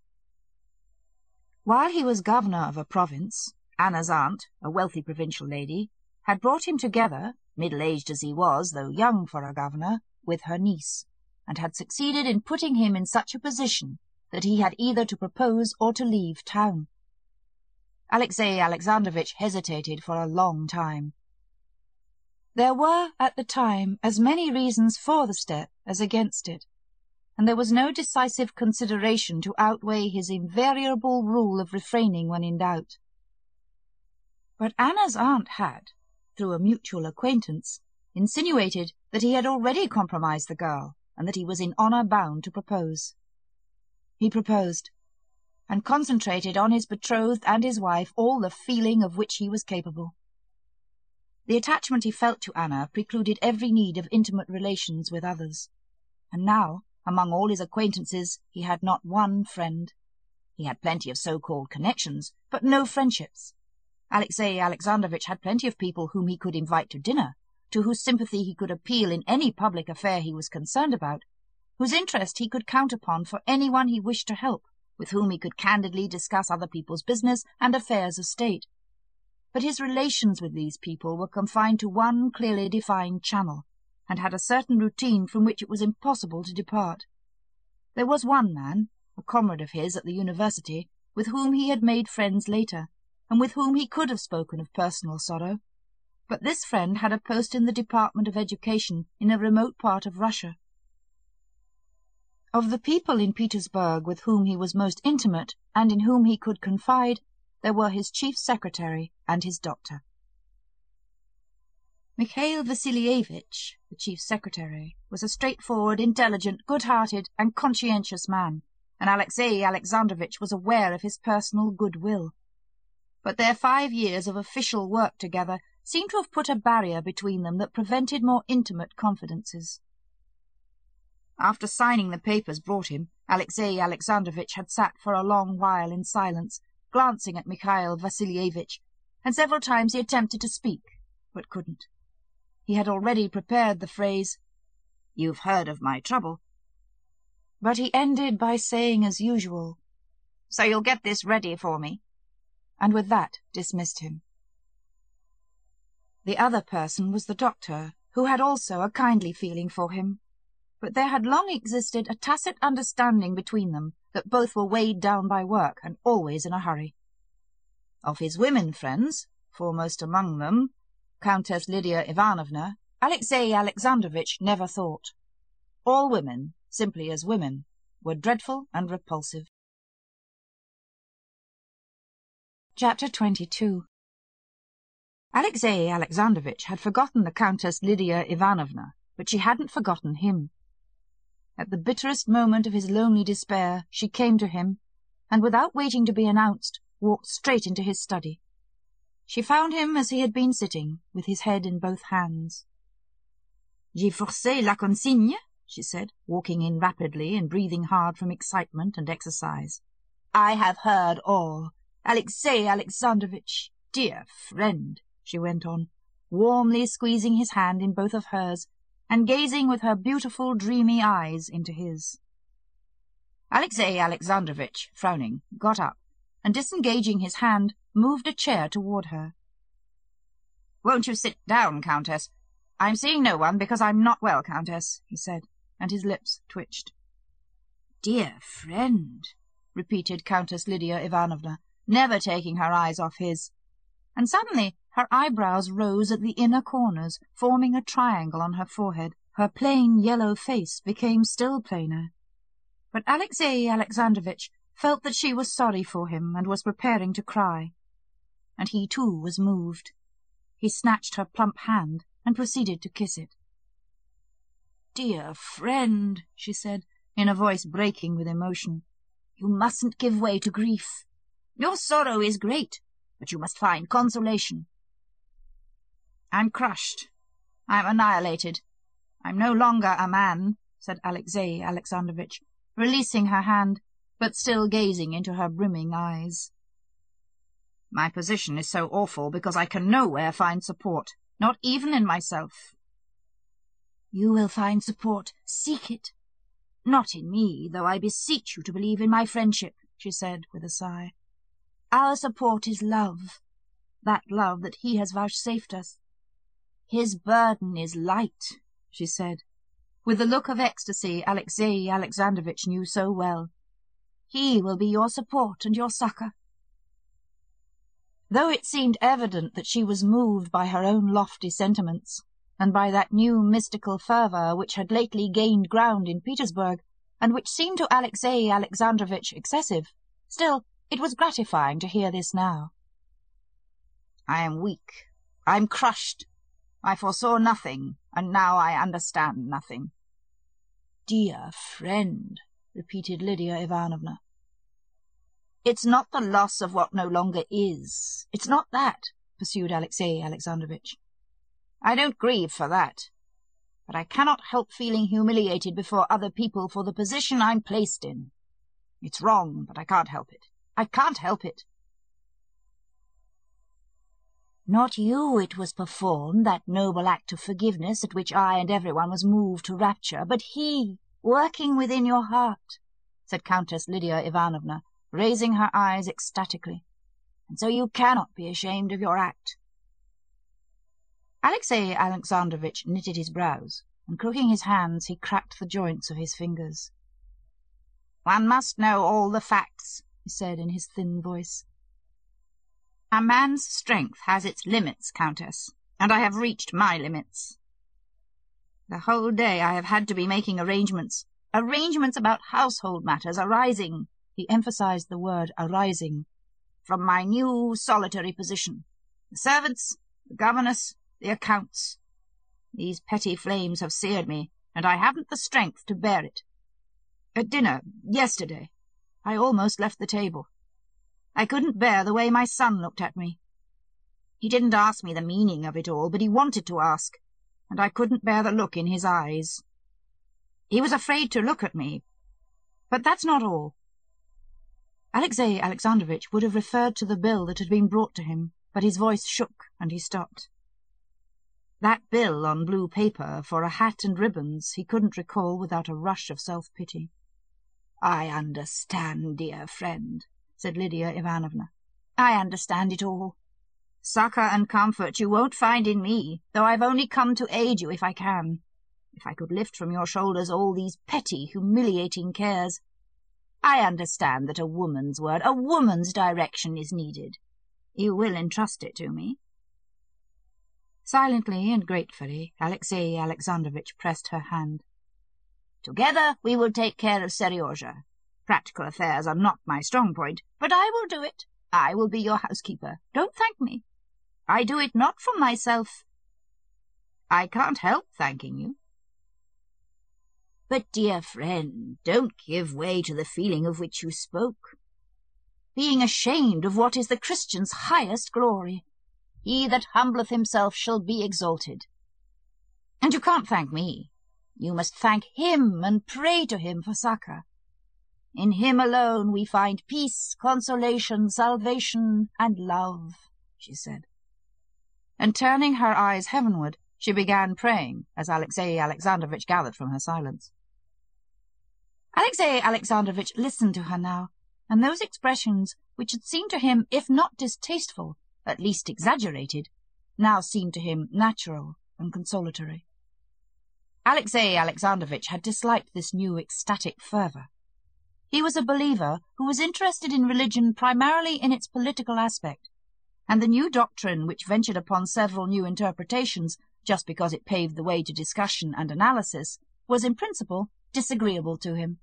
While he was governor of a province, Anna's aunt, a wealthy provincial lady, had brought him together, middle-aged as he was, though young for a governor, with her niece, and had succeeded in putting him in such a position that he had either to propose or to leave town. Alexey Alexandrovitch hesitated for a long time. There were, at the time, as many reasons for the step as against it, and there was no decisive consideration to outweigh his invariable rule of refraining when in doubt. But Anna's aunt had, through a mutual acquaintance, insinuated that he had already compromised the girl, and that he was in honour bound to propose. He proposed, and concentrated on his betrothed and his wife all the feeling of which he was capable. The attachment he felt to Anna precluded every need of intimate relations with others, and now, among all his acquaintances, he had not one friend. He had plenty of so-called connections, but no friendships. Alexey Alexandrovitch had plenty of people whom he could invite to dinner, to whose sympathy he could appeal in any public affair he was concerned about, whose interest he could count upon for anyone he wished to help, with whom he could candidly discuss other people's business and affairs of state. But his relations with these people were confined to one clearly defined channel, and had a certain routine from which it was impossible to depart. There was one man, a comrade of his at the university, with whom he had made friends later, and with whom he could have spoken of personal sorrow. But this friend had a post in the Department of Education in a remote part of Russia. Of the people in Petersburg with whom he was most intimate, and in whom he could confide, there were his chief secretary and his doctor. Mikhail Vassilievich, the chief secretary, was a straightforward, intelligent, good-hearted, and conscientious man, and Alexey Alexandrovitch was aware of his personal goodwill. But their 5 years of official work together seemed to have put a barrier between them that prevented more intimate confidences. After signing the papers brought him, Alexey Alexandrovitch had sat for a long while in silence, glancing at Mikhail Vassilievich, and several times he attempted to speak, but couldn't. He had already prepared the phrase, "You've heard of my trouble." But he ended by saying as usual, "So you'll get this ready for me," and with that dismissed him. The other person was the doctor, who had also a kindly feeling for him, but there had long existed a tacit understanding between them that both were weighed down by work and always in a hurry. Of his women friends, foremost among them Countess Lydia Ivanovna, Alexey Alexandrovitch never thought. All women, simply as women, were dreadful and repulsive. Chapter 22. Alexey Alexandrovitch had forgotten the Countess Lydia Ivanovna, but she hadn't forgotten him. At the bitterest moment of his lonely despair, she came to him, and without waiting to be announced, walked straight into his study. She found him as he had been sitting, with his head in both hands. "J'ai forcé la consigne," she said, walking in rapidly and breathing hard from excitement and exercise. "I have heard all. Alexey Alexandrovitch, dear friend," she went on, warmly squeezing his hand in both of hers, and gazing with her beautiful, dreamy eyes into his. Alexey Alexandrovitch, frowning, got up, and disengaging his hand, moved a chair toward her. "Won't you sit down, Countess? I'm seeing no one because I'm not well, Countess," he said, and his lips twitched. "Dear friend," repeated Countess Lydia Ivanovna, never taking her eyes off his, and suddenly her eyebrows rose at the inner corners, forming a triangle on her forehead. Her plain yellow face became still plainer. But Alexey Alexandrovitch felt that she was sorry for him and was preparing to cry. And he too was moved. He snatched her plump hand and proceeded to kiss it. "Dear friend," she said, in a voice breaking with emotion, "you mustn't give way to grief. Your sorrow is great, but you must find consolation." "I'm crushed. I'm annihilated. I'm no longer a man," said Alexey Alexandrovitch, releasing her hand, but still gazing into her brimming eyes. "My position is so awful because I can nowhere find support, not even in myself." "You will find support. Seek it. Not in me, though I beseech you to believe in my friendship," she said with a sigh. "Our support is love, that love that he has vouchsafed us. His burden is light," she said, with the look of ecstasy Alexey Alexandrovitch knew so well. "He will be your support and your succor." Though it seemed evident that she was moved by her own lofty sentiments, and by that new mystical fervour which had lately gained ground in Petersburg, and which seemed to Alexey Alexandrovitch excessive, still it was gratifying to hear this now. "I am weak. I am crushed. I foresaw nothing, and now I understand nothing." "Dear friend," repeated Lydia Ivanovna. "It's not the loss of what no longer is. It's not that," pursued Alexey Alexandrovitch. "I don't grieve for that. But I cannot help feeling humiliated before other people for the position I'm placed in. It's wrong, but I can't help it. I can't help it. Not you it was performed, that noble act of forgiveness at which I and everyone was moved to rapture, but he, working within your heart, said Countess Lydia Ivanovna, raising her eyes ecstatically. And so you cannot be ashamed of your act. Alexey Alexandrovitch knitted his brows, and crooking his hands he cracked the joints of his fingers. "One must know all the facts," he said in his thin voice. "A man's strength has its limits, Countess, and I have reached my limits. The whole day I have had to be making arrangements about household matters arising," he emphasized the word arising, "from my new solitary position. The servants, the governess, the accounts. These petty flames have seared me, and I haven't the strength to bear it. At dinner, yesterday, I almost left the table. I couldn't bear the way my son looked at me. He didn't ask me the meaning of it all, but he wanted to ask, and I couldn't bear the look in his eyes. He was afraid to look at me. But that's not all." Alexey Alexandrovitch would have referred to the bill that had been brought to him, but his voice shook, and he stopped. That bill on blue paper for a hat and ribbons he couldn't recall without a rush of self-pity. "I understand, dear friend," said Lydia Ivanovna. "I understand it all. Succour and comfort you won't find in me, though I've only come to aid you if I can. If I could lift from your shoulders all these petty, humiliating cares. I understand that a woman's word, a woman's direction is needed. You will entrust it to me?" Silently and gratefully, Alexey Alexandrovitch pressed her hand. "Together we will take care of Seryozha. Practical affairs are not my strong point, but I will do it. I will be your housekeeper. Don't thank me. I do it not from myself." "I can't help thanking you." "But, dear friend, don't give way to the feeling of which you spoke. Being ashamed of what is the Christian's highest glory. He that humbleth himself shall be exalted. And you can't thank me. You must thank him and pray to him for succour. In him alone we find peace, consolation, salvation, and love," she said. And turning her eyes heavenward, she began praying, as Alexey Alexandrovitch gathered from her silence. Alexey Alexandrovitch listened to her now, and those expressions which had seemed to him, if not distasteful, at least exaggerated, now seemed to him natural and consolatory. Alexey Alexandrovitch had disliked this new ecstatic fervour. He was a believer who was interested in religion primarily in its political aspect, and the new doctrine which ventured upon several new interpretations just because it paved the way to discussion and analysis was in principle disagreeable to him.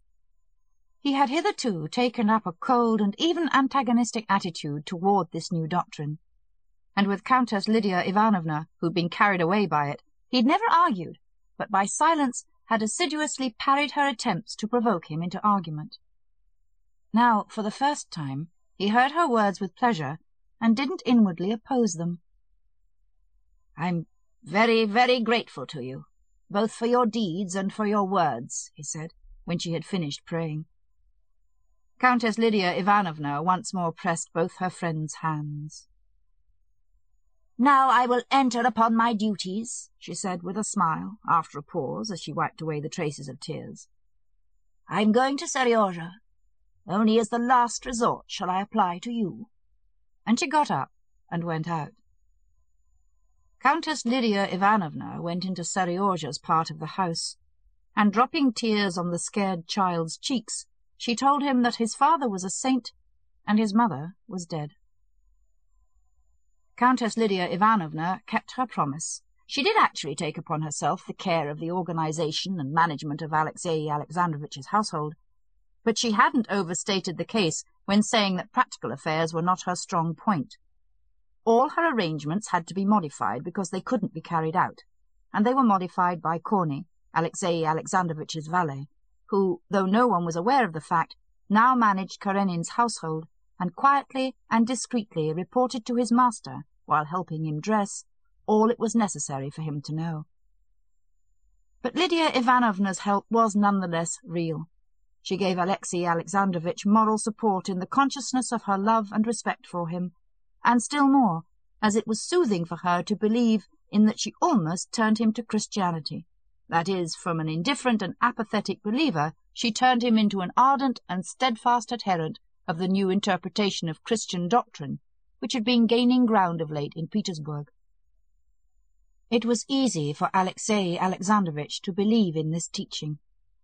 He had hitherto taken up a cold and even antagonistic attitude toward this new doctrine, and with Countess Lydia Ivanovna, who'd been carried away by it, he'd never argued, but by silence had assiduously parried her attempts to provoke him into argument. Now, for the first time, he heard her words with pleasure, and didn't inwardly oppose them. "I'm very, very grateful to you, both for your deeds and for your words," he said, when she had finished praying. Countess Lydia Ivanovna once more pressed both her friend's hands. "Now I will enter upon my duties," she said with a smile, after a pause, as she wiped away the traces of tears. "I'm going to Seryozha. Only as the last resort shall I apply to you." And she got up and went out. Countess Lydia Ivanovna went into Seryozha's part of the house, and dropping tears on the scared child's cheeks, she told him that his father was a saint and his mother was dead. Countess Lydia Ivanovna kept her promise. She did actually take upon herself the care of the organization and management of Alexey Alexandrovitch's household, but she hadn't overstated the case when saying that practical affairs were not her strong point. All her arrangements had to be modified because they couldn't be carried out, and they were modified by Korney, Alexey Alexandrovitch's valet, who, though no one was aware of the fact, now managed Karenin's household, and quietly and discreetly reported to his master, while helping him dress, all it was necessary for him to know. But Lydia Ivanovna's help was none the less real. She gave Alexey Alexandrovitch moral support in the consciousness of her love and respect for him, and still more, as it was soothing for her to believe in that she almost turned him to Christianity. That is, from an indifferent and apathetic believer, she turned him into an ardent and steadfast adherent of the new interpretation of Christian doctrine, which had been gaining ground of late in Petersburg. It was easy for Alexey Alexandrovitch to believe in this teaching.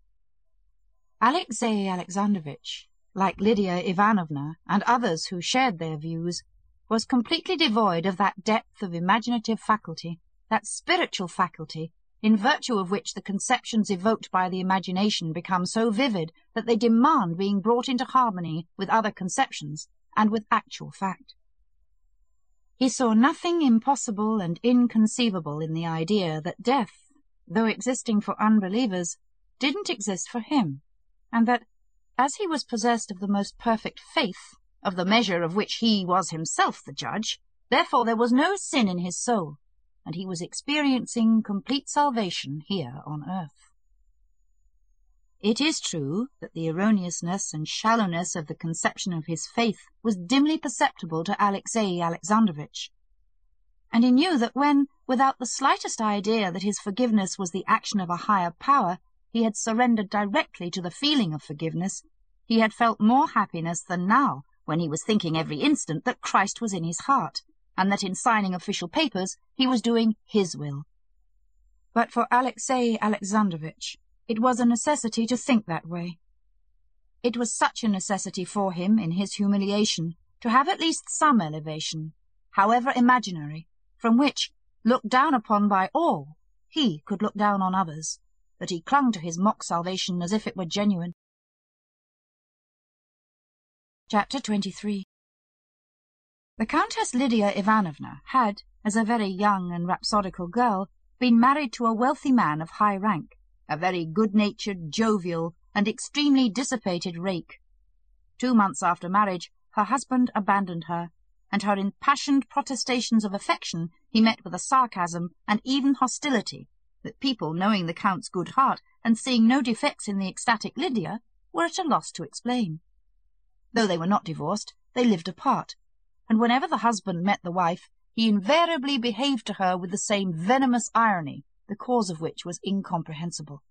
Alexey Alexandrovitch, like Lydia Ivanovna and others who shared their views, was completely devoid of that depth of imaginative faculty, that spiritual faculty, in virtue of which the conceptions evoked by the imagination become so vivid that they demand being brought into harmony with other conceptions and with actual fact. He saw nothing impossible and inconceivable in the idea that death, though existing for unbelievers, didn't exist for him, and that, as he was possessed of the most perfect faith, of the measure of which he was himself the judge, therefore there was no sin in his soul, and he was experiencing complete salvation here on earth. It is true that the erroneousness and shallowness of the conception of his faith was dimly perceptible to Alexey Alexandrovitch, and he knew that when, without the slightest idea that his forgiveness was the action of a higher power, he had surrendered directly to the feeling of forgiveness, he had felt more happiness than now, when he was thinking every instant that Christ was in his heart, and that in signing official papers he was doing his will. But for Alexey Alexandrovitch it was a necessity to think that way. It was such a necessity for him, in his humiliation, to have at least some elevation, however imaginary, from which, looked down upon by all, he could look down on others, that he clung to his mock salvation as if it were genuine. Chapter 23. The Countess Lydia Ivanovna had, as a very young and rhapsodical girl, been married to a wealthy man of high rank, a very good-natured, jovial, and extremely dissipated rake. 2 months after marriage, her husband abandoned her, and her impassioned protestations of affection he met with a sarcasm and even hostility that people, knowing the Count's good heart and seeing no defects in the ecstatic Lydia, were at a loss to explain. Though they were not divorced, they lived apart, and whenever the husband met the wife, he invariably behaved to her with the same venomous irony, the cause of which was incomprehensible.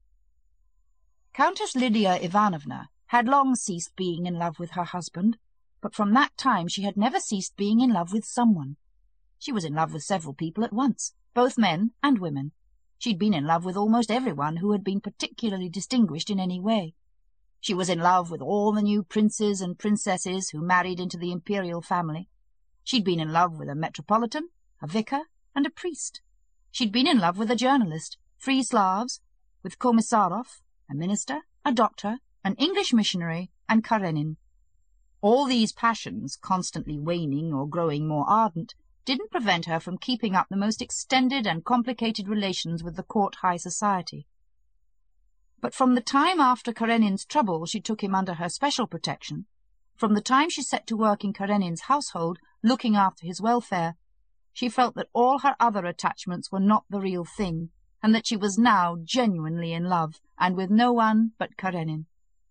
Countess Lydia Ivanovna had long ceased being in love with her husband, but from that time she had never ceased being in love with someone. She was in love with several people at once, both men and women. She'd been in love with almost everyone who had been particularly distinguished in any way. She was in love with all the new princes and princesses who married into the imperial family. She'd been in love with a metropolitan, a vicar, and a priest. She'd been in love with a journalist, 3 Slavs, with Komissarov, a minister, a doctor, an English missionary, and Karenin. All these passions, constantly waning or growing more ardent, didn't prevent her from keeping up the most extended and complicated relations with the court high society. But from the time after Karenin's trouble she took him under her special protection, from the time she set to work in Karenin's household, looking after his welfare, she felt that all her other attachments were not the real thing, and that she was now genuinely in love, and with no one but Karenin.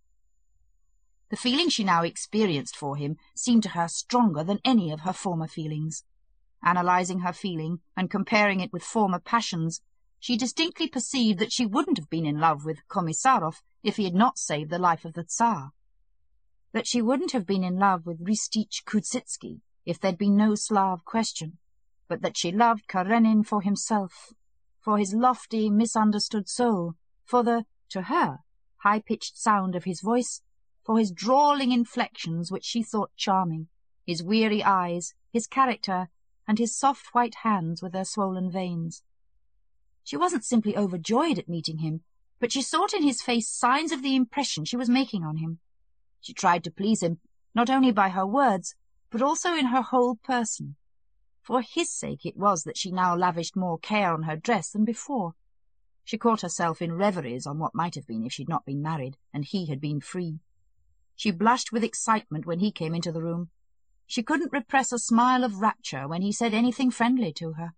The feeling she now experienced for him seemed to her stronger than any of her former feelings. Analyzing her feeling and comparing it with former passions, she distinctly perceived that she wouldn't have been in love with Komissarov if he had not saved the life of the Tsar. That she wouldn't have been in love with Ristich Kudsitsky if there'd been no Slav question, but that she loved Karenin for himself, for his lofty, misunderstood soul, for the, to her, high-pitched sound of his voice, for his drawling inflections which she thought charming, his weary eyes, his character, and his soft white hands with their swollen veins. She wasn't simply overjoyed at meeting him, but she sought in his face signs of the impression she was making on him. She tried to please him, not only by her words, but also in her whole person. For his sake it was that she now lavished more care on her dress than before. She caught herself in reveries on what might have been if she'd not been married, and he had been free. She blushed with excitement when he came into the room. She couldn't repress a smile of rapture when he said anything friendly to her.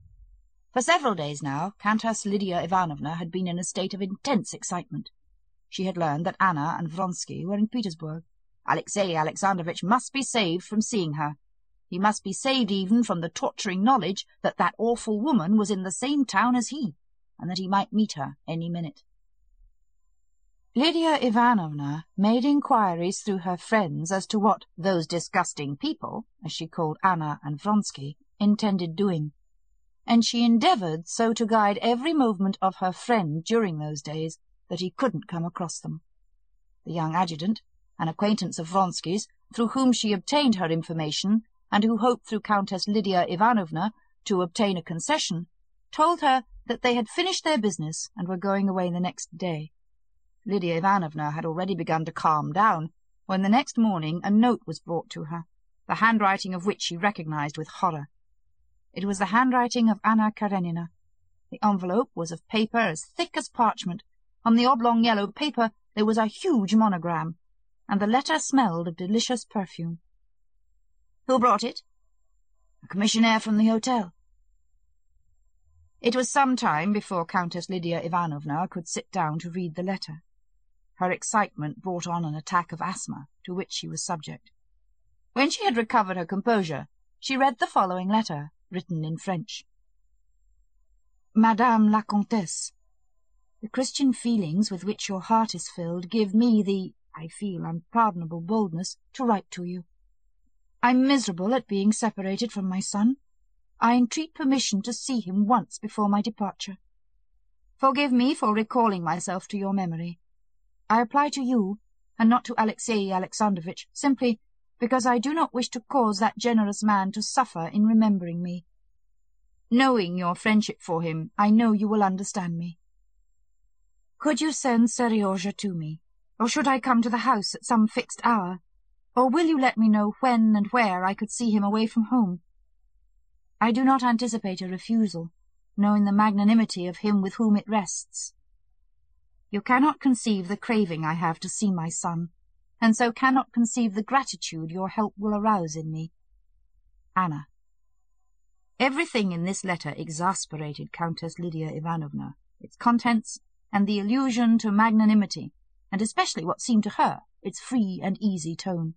For several days now, Countess Lydia Ivanovna had been in a state of intense excitement. she had learned that Anna and Vronsky were in Petersburg. Alexey Alexandrovitch must be saved from seeing her. He must be saved even from the torturing knowledge that that awful woman was in the same town as he, and that he might meet her any minute. Lydia Ivanovna made inquiries through her friends as to what those disgusting people, as she called Anna and Vronsky, intended doing, and she endeavoured so to guide every movement of her friend during those days that he couldn't come across them. The young adjutant, an acquaintance of Vronsky's, through whom she obtained her information, and who hoped through Countess Lydia Ivanovna to obtain a concession, told her that they had finished their business and were going away the next day. Lydia Ivanovna had already begun to calm down, when the next morning a note was brought to her, the handwriting of which she recognized with horror. It was the handwriting of Anna Karenina. The envelope was of paper as thick as parchment. On the oblong yellow paper there was a huge monogram, and the letter smelled of delicious perfume. "Who brought it?" "A commissionaire from the hotel." It was some time before Countess Lydia Ivanovna could sit down to read the letter. Her excitement brought on an attack of asthma, to which she was subject. When she had recovered her composure, she read the following letter, written in French. Madame la Comtesse, the Christian feelings with which your heart is filled give me the, I feel, unpardonable boldness to write to you. I'm miserable at being separated from my son. I entreat permission to see him once before my departure. Forgive me for recalling myself to your memory. I apply to you, and not to Alexey Alexandrovitch, simply because I do not wish to cause that generous man to suffer in remembering me. Knowing your friendship for him, I know you will understand me. Could you send Seryozha to me, or should I come to the house at some fixed hour, or will you let me know when and where I could see him away from home? I do not anticipate a refusal, knowing the magnanimity of him with whom it rests. You cannot conceive the craving I have to see my son, and so cannot conceive the gratitude your help will arouse in me. Anna. Everything in this letter exasperated Countess Lydia Ivanovna, its contents, and the allusion to magnanimity, and especially what seemed to her its free and easy tone.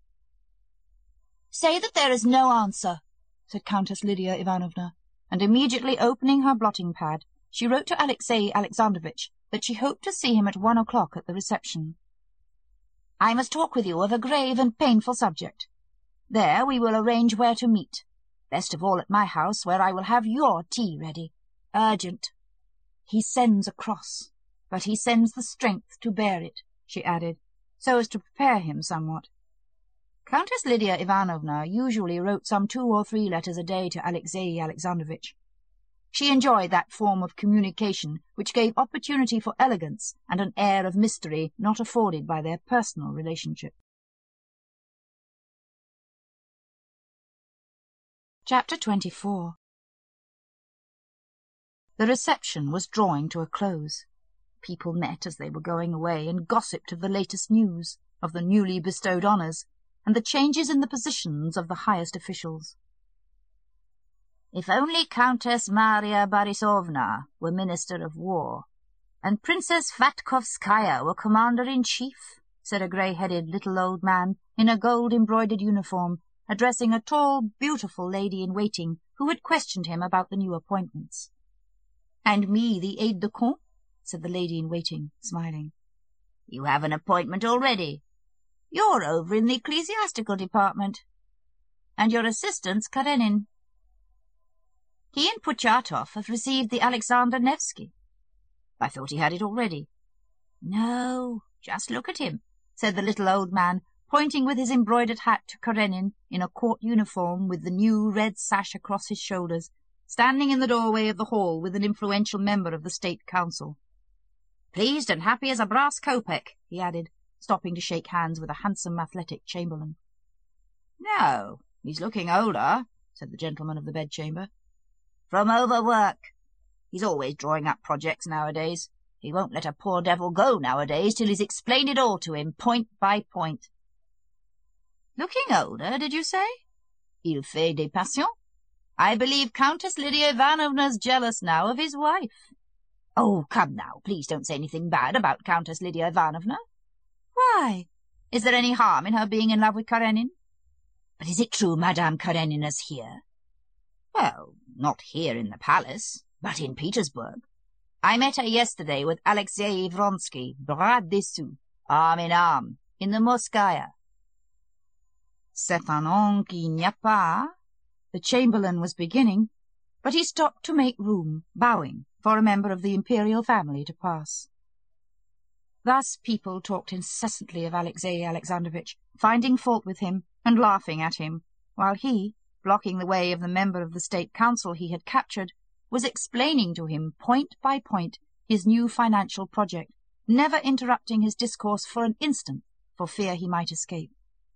"Say that there is no answer," said Countess Lydia Ivanovna, and immediately opening her blotting-pad, she wrote to Alexey Alexandrovitch that she hoped to see him at 1 o'clock at the reception. "I must talk with you of a grave and painful subject. There we will arrange where to meet, best of all at my house, where I will have your tea ready. Urgent. He sends a cross, but he sends the strength to bear it," she added, so as to prepare him somewhat. Countess Lydia Ivanovna usually wrote some 2 or 3 letters a day to Alexey Alexandrovitch. She enjoyed that form of communication which gave opportunity for elegance and an air of mystery not afforded by their personal relationship. Chapter 24. The reception was drawing to a close. People met as they were going away and gossiped of the latest news, of the newly bestowed honours, and the changes in the positions of the highest officials. "If only Countess Maria Borisovna were Minister of War, and Princess Vatkovskaya were Commander-in-Chief," said a grey-headed little old man in a gold-embroidered uniform, addressing a tall, beautiful lady-in-waiting who had questioned him about the new appointments. "And me the aide-de-camp," said the lady-in-waiting, smiling. "You have an appointment already. You're over in the ecclesiastical department. And your assistant's Karenin. He and Puchatov have received the Alexander Nevsky." "I thought he had it already." "No, just look at him," said the little old man, pointing with his embroidered hat to Karenin in a court uniform with the new red sash across his shoulders, standing in the doorway of the hall with an influential member of the State Council. "Pleased and happy as a brass kopeck," he added, stopping to shake hands with a handsome athletic chamberlain. "No, he's looking older," said the gentleman of the bedchamber. "From overwork. He's always drawing up projects nowadays. He won't let a poor devil go nowadays till he's explained it all to him, point by point." "Looking older, did you say?" "Il fait des passions. I believe Countess Lydia Ivanovna's jealous now of his wife. "Oh, come now, please don't say anything bad about Countess Lydia Ivanovna." "Why? Is there any harm in her being in love with Karenin?" "But is it true Madame Karenina's here?" "Well, not here in the palace, but in Petersburg. I met her yesterday with Alexei Vronsky, bras dessous, arm in arm, in the Morskaya." "C'est un nom qui n'y a pas," the chamberlain was beginning, but he stopped to make room, bowing, for a member of the imperial family to pass. Thus people talked incessantly of Alexei Alexandrovitch, finding fault with him and laughing at him, while he, blocking the way of the member of the State Council he had captured, was explaining to him point by point his new financial project, never interrupting his discourse for an instant for fear he might escape.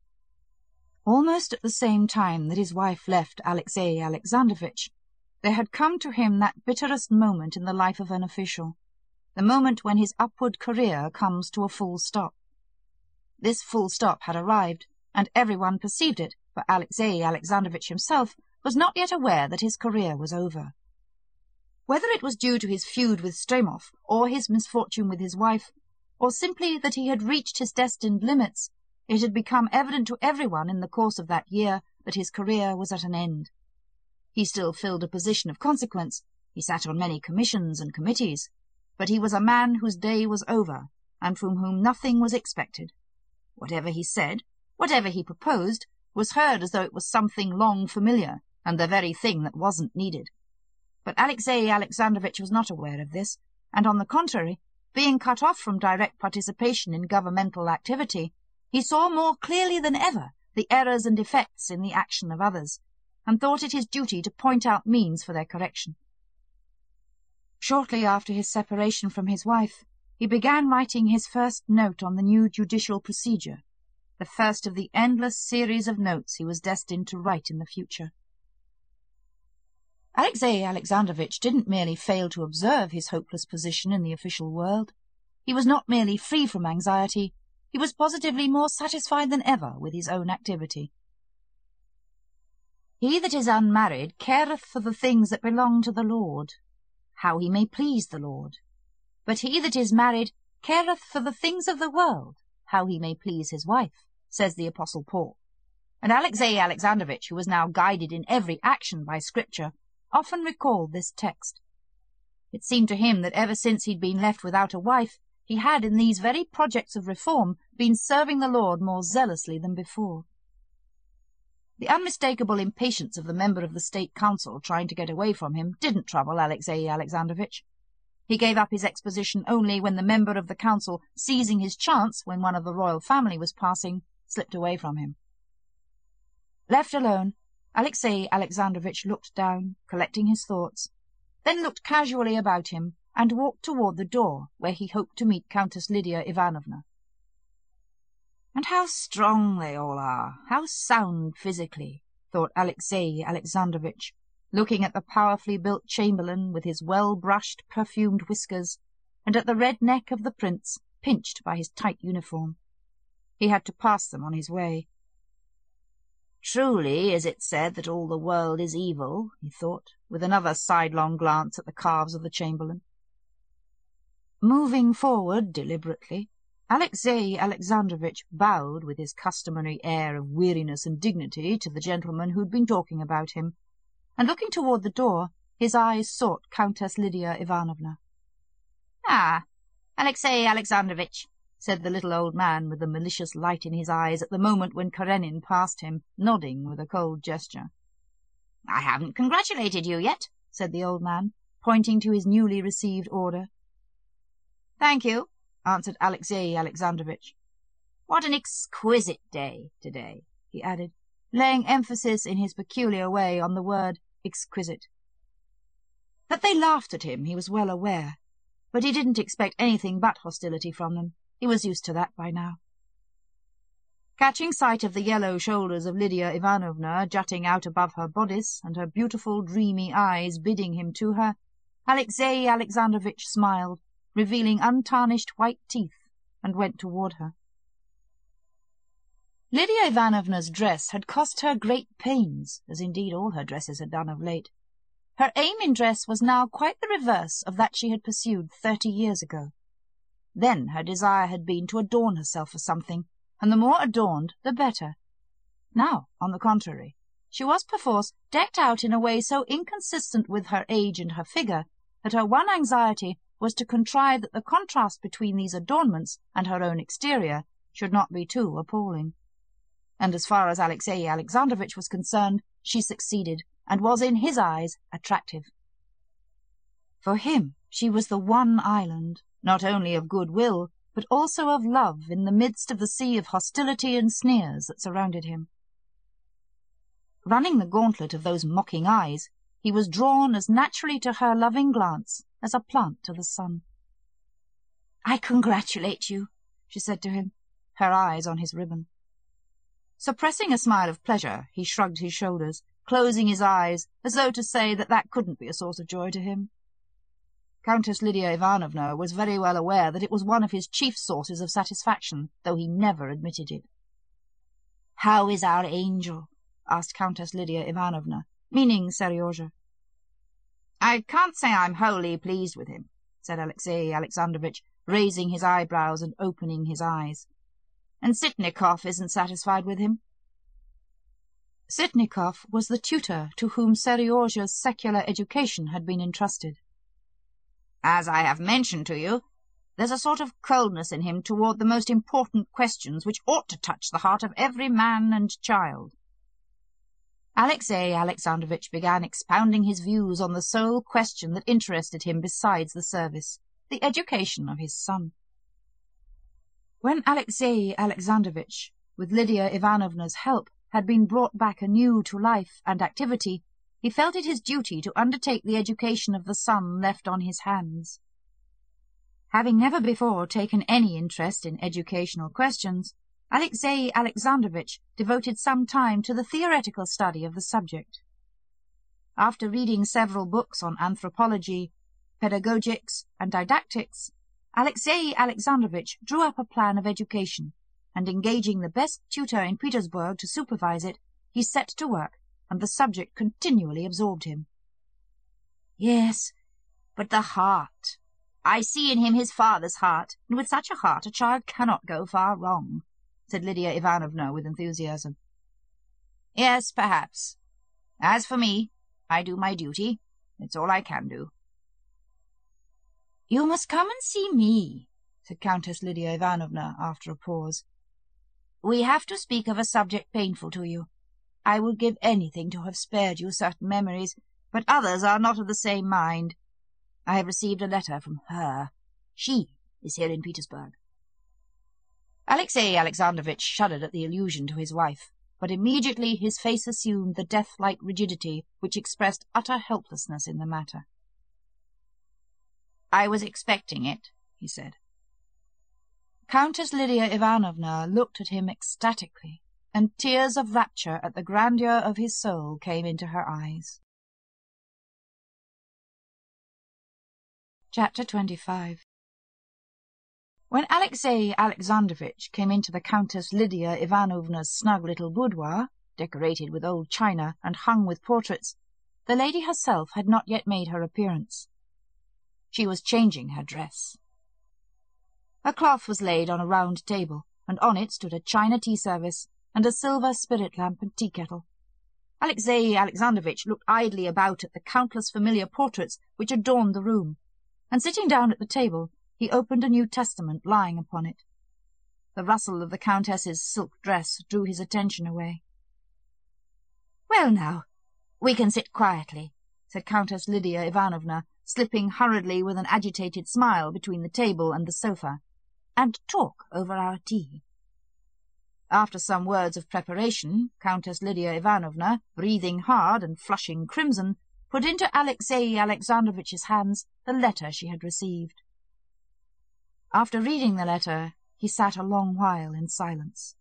Almost at the same time that his wife left Alexei Alexandrovitch, there had come to him that bitterest moment in the life of an official, the moment when his upward career comes to a full stop. This full stop had arrived, and everyone perceived it, for Alexei Alexandrovitch himself was not yet aware that his career was over. Whether it was due to his feud with Stremov, or his misfortune with his wife, or simply that he had reached his destined limits, it had become evident to everyone in the course of that year that his career was at an end. He still filled a position of consequence, he sat on many commissions and committees, but he was a man whose day was over, and from whom nothing was expected. Whatever he said, whatever he proposed, was heard as though it was something long familiar, and the very thing that wasn't needed. But Alexei Alexandrovitch was not aware of this, and on the contrary, being cut off from direct participation in governmental activity, he saw more clearly than ever the errors and defects in the action of others, and thought it his duty to point out means for their correction. Shortly after his separation from his wife, he began writing his first note on the new judicial procedure, the first of the endless series of notes he was destined to write in the future. Alexei Alexandrovitch didn't merely fail to observe his hopeless position in the official world. He was not merely free from anxiety, he was positively more satisfied than ever with his own activity. "He that is unmarried careth for the things that belong to the Lord, how he may please the Lord. But he that is married careth for the things of the world, how he may please his wife," says the Apostle Paul. And Alexei Alexandrovitch, who was now guided in every action by Scripture, often recalled this text. It seemed to him that ever since he'd been left without a wife, he had, in these very projects of reform, been serving the Lord more zealously than before. The unmistakable impatience of the member of the State Council trying to get away from him didn't trouble Alexei Alexandrovitch. He gave up his exposition only when the member of the council, seizing his chance when one of the royal family was passing, slipped away from him. Left alone, Alexei Alexandrovitch looked down, collecting his thoughts, then looked casually about him and walked toward the door where he hoped to meet Countess Lydia Ivanovna. "And how strong they all are, how sound physically," thought Alexei Alexandrovitch, looking at the powerfully built chamberlain with his well-brushed, perfumed whiskers, and at the red neck of the prince, pinched by his tight uniform. He had to pass them on his way. "Truly is it said that all the world is evil," he thought, with another sidelong glance at the calves of the chamberlain. Moving forward deliberately, Alexei Alexandrovitch bowed with his customary air of weariness and dignity to the gentleman who'd been talking about him, and looking toward the door, his eyes sought Countess Lydia Ivanovna. "Ah, Alexei Alexandrovitch," said the little old man with the malicious light in his eyes at the moment when Karenin passed him, nodding with a cold gesture. "I haven't congratulated you yet," said the old man, pointing to his newly received order. "Thank you," answered Alexei Alexandrovitch. "What an exquisite day today," he added, laying emphasis in his peculiar way on the word exquisite. That they laughed at him he was well aware, but he didn't expect anything but hostility from them. He was used to that by now. Catching sight of the yellow shoulders of Lydia Ivanovna jutting out above her bodice, and her beautiful dreamy eyes bidding him to her, Alexei Alexandrovitch smiled, revealing untarnished white teeth, and went toward her. Lydia Ivanovna's dress had cost her great pains, as indeed all her dresses had done of late. Her aim in dress was now quite the reverse of that she had pursued 30 years ago. Then her desire had been to adorn herself for something, and the more adorned, the better. Now, on the contrary, she was perforce decked out in a way so inconsistent with her age and her figure that her one anxiety was to contrive that the contrast between these adornments and her own exterior should not be too appalling. And as far as Alexey Alexandrovitch was concerned, she succeeded, and was in his eyes attractive. For him she was the one island, not only of goodwill, but also of love in the midst of the sea of hostility and sneers that surrounded him. Running the gauntlet of those mocking eyes, he was drawn as naturally to her loving glance as a plant to the sun. "I congratulate you," she said to him, her eyes on his ribbon. Suppressing a smile of pleasure, he shrugged his shoulders, closing his eyes, as though to say that that couldn't be a source of joy to him. Countess Lydia Ivanovna was very well aware that it was one of his chief sources of satisfaction, though he never admitted it. "How is our angel?" asked Countess Lydia Ivanovna, meaning Seryozha. "I can't say I'm wholly pleased with him," said Alexey Alexandrovitch, raising his eyebrows and opening his eyes. "And Sitnikov isn't satisfied with him." Sitnikov was the tutor to whom Seryozha's secular education had been entrusted. "As I have mentioned to you, there's a sort of coldness in him toward the most important questions which ought to touch the heart of every man and child." Alexey Alexandrovitch began expounding his views on the sole question that interested him besides the service, the education of his son. When Alexey Alexandrovitch, with Lydia Ivanovna's help, had been brought back anew to life and activity, he felt it his duty to undertake the education of the son left on his hands. Having never before taken any interest in educational questions, Alexey Alexandrovitch devoted some time to the theoretical study of the subject. After reading several books on anthropology, pedagogics, and didactics, Alexey Alexandrovitch drew up a plan of education, and engaging the best tutor in Petersburg to supervise it, he set to work, and the subject continually absorbed him. "Yes, but the heart. I see in him his father's heart, and with such a heart a child cannot go far wrong," said Lydia Ivanovna with enthusiasm. "Yes, perhaps. As for me, I do my duty. It's all I can do." "You must come and see me," said Countess Lydia Ivanovna after a pause. "We have to speak of a subject painful to you. I would give anything to have spared you certain memories, but others are not of the same mind. I have received a letter from her. She is here in Petersburg." Alexey Alexandrovitch shuddered at the allusion to his wife, but immediately his face assumed the death-like rigidity which expressed utter helplessness in the matter. "I was expecting it," he said. Countess Lydia Ivanovna looked at him ecstatically, and tears of rapture at the grandeur of his soul came into her eyes. Chapter 25. When Alexey Alexandrovitch came into the Countess Lydia Ivanovna's snug little boudoir, decorated with old china and hung with portraits, the lady herself had not yet made her appearance. She was changing her dress. A cloth was laid on a round table, and on it stood a china tea-service and a silver spirit-lamp and tea-kettle. Alexey Alexandrovitch looked idly about at the countless familiar portraits which adorned the room, and sitting down at the table, he opened a New Testament lying upon it. The rustle of the Countess's silk dress drew his attention away. "Well now, we can sit quietly," said Countess Lydia Ivanovna, slipping hurriedly with an agitated smile between the table and the sofa, "and talk over our tea." After some words of preparation, Countess Lydia Ivanovna, breathing hard and flushing crimson, put into Alexey Alexandrovitch's hands the letter she had received. After reading the letter, he sat a long while in silence.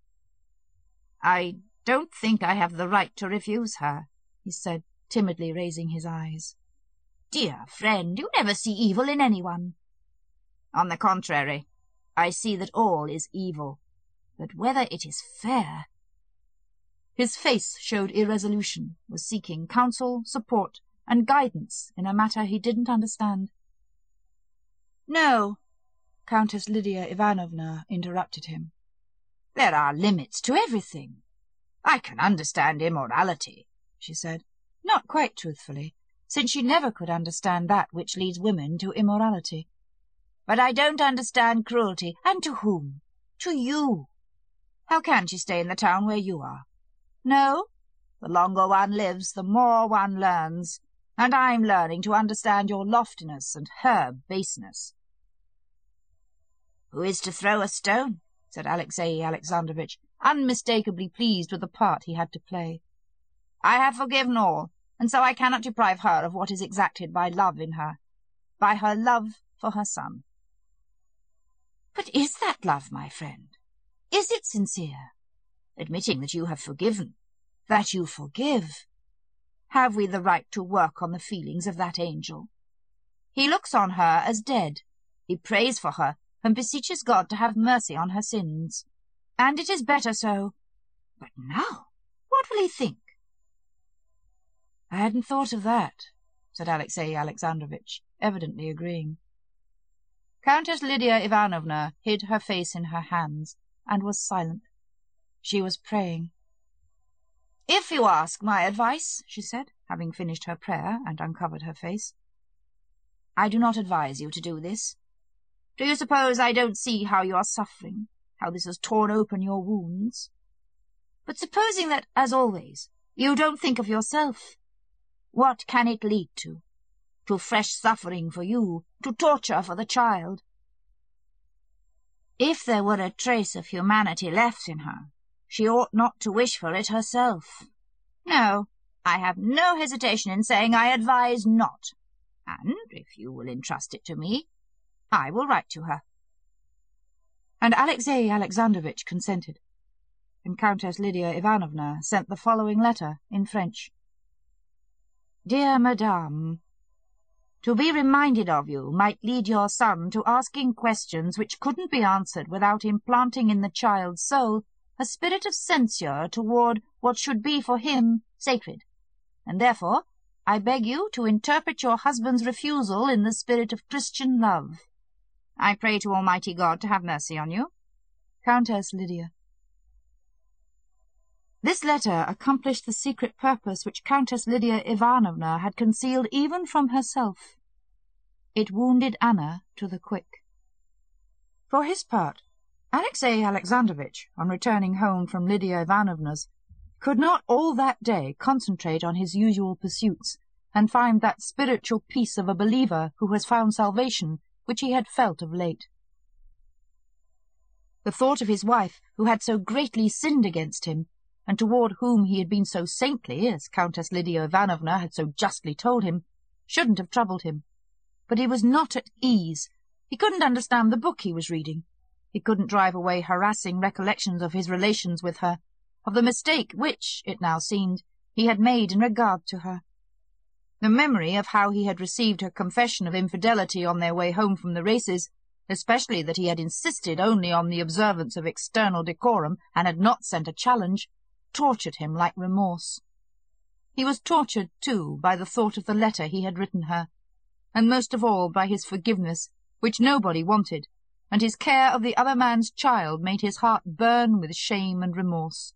"I don't think I have the right to refuse her," he said, timidly raising his eyes. "Dear friend, you never see evil in anyone." "On the contrary, I see that all is evil. But whether it is fair—" His face showed irresolution, was seeking counsel, support, and guidance in a matter he didn't understand. "No," Countess Lydia Ivanovna interrupted him. "There are limits to everything. I can understand immorality," she said, not quite truthfully, since she never could understand that which leads women to immorality. "But I don't understand cruelty. And to whom? To you. How can she stay in the town where you are? No? The longer one lives, the more one learns, and I'm learning to understand your loftiness and her baseness." "Who is to throw a stone?" said Alexey Alexandrovitch, unmistakably pleased with the part he had to play. "I have forgiven all, and so I cannot deprive her of what is exacted by love in her, by her love for her son." "But is that love, my friend? Is it sincere? Admitting that you have forgiven, that you forgive, have we the right to work on the feelings of that angel? He looks on her as dead. He prays for her, and beseeches God to have mercy on her sins. And it is better so. But now, what will he think?" "I hadn't thought of that," said Alexey Alexandrovitch, evidently agreeing. Countess Lydia Ivanovna hid her face in her hands, and was silent. She was praying. "If you ask my advice," she said, having finished her prayer and uncovered her face, "I do not advise you to do this. Do you suppose I don't see how you are suffering, how this has torn open your wounds? But supposing that, as always, you don't think of yourself, what can it lead to? To fresh suffering for you, to torture for the child. If there were a trace of humanity left in her, she ought not to wish for it herself. No, I have no hesitation in saying I advise not, and if you will entrust it to me, I will write to her." And Alexey Alexandrovitch consented, and Countess Lydia Ivanovna sent the following letter in French. "Dear Madame, to be reminded of you might lead your son to asking questions which couldn't be answered without implanting in the child's soul a spirit of censure toward what should be for him sacred, and therefore I beg you to interpret your husband's refusal in the spirit of Christian love. I pray to Almighty God to have mercy on you. Countess Lydia." This letter accomplished the secret purpose which Countess Lydia Ivanovna had concealed even from herself. It wounded Anna to the quick. For his part, Alexey Alexandrovitch, on returning home from Lydia Ivanovna's, could not all that day concentrate on his usual pursuits and find that spiritual peace of a believer who has found salvation which he had felt of late. The thought of his wife, who had so greatly sinned against him, and toward whom he had been so saintly, as Countess Lydia Ivanovna had so justly told him, shouldn't have troubled him. But he was not at ease. He couldn't understand the book he was reading. He couldn't drive away harassing recollections of his relations with her, of the mistake which, it now seemed, he had made in regard to her. The memory of how he had received her confession of infidelity on their way home from the races, especially that he had insisted only on the observance of external decorum and had not sent a challenge, tortured him like remorse. He was tortured, too, by the thought of the letter he had written her, and most of all by his forgiveness, which nobody wanted, and his care of the other man's child made his heart burn with shame and remorse.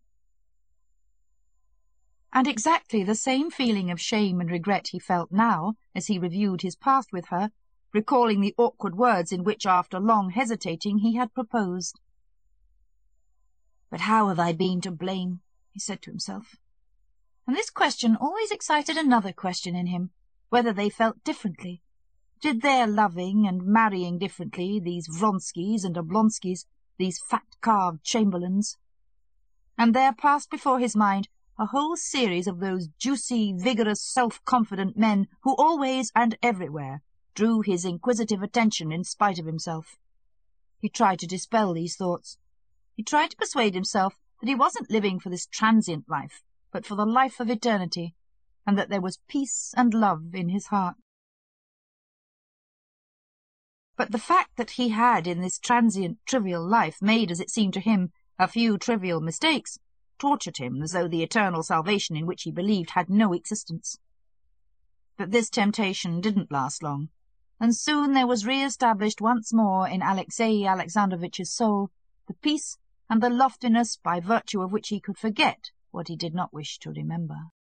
And exactly the same feeling of shame and regret he felt now, as he reviewed his past with her, recalling the awkward words in which, after long hesitating, he had proposed. "But how have I been to blame?" he said to himself. And this question always excited another question in him, whether they felt differently. Did their loving and marrying differently, these Vronskys and Oblonskys, these fat-carved chamberlains? And there passed before his mind a whole series of those juicy, vigorous, self-confident men who always and everywhere drew his inquisitive attention in spite of himself. He tried to dispel these thoughts. He tried to persuade himself that he wasn't living for this transient life, but for the life of eternity, and that there was peace and love in his heart. But the fact that he had in this transient, trivial life made, as it seemed to him, a few trivial mistakes, tortured him as though the eternal salvation in which he believed had no existence. But this temptation didn't last long, and soon there was re-established once more in Alexey Alexandrovitch's soul the peace and the loftiness by virtue of which he could forget what he did not wish to remember.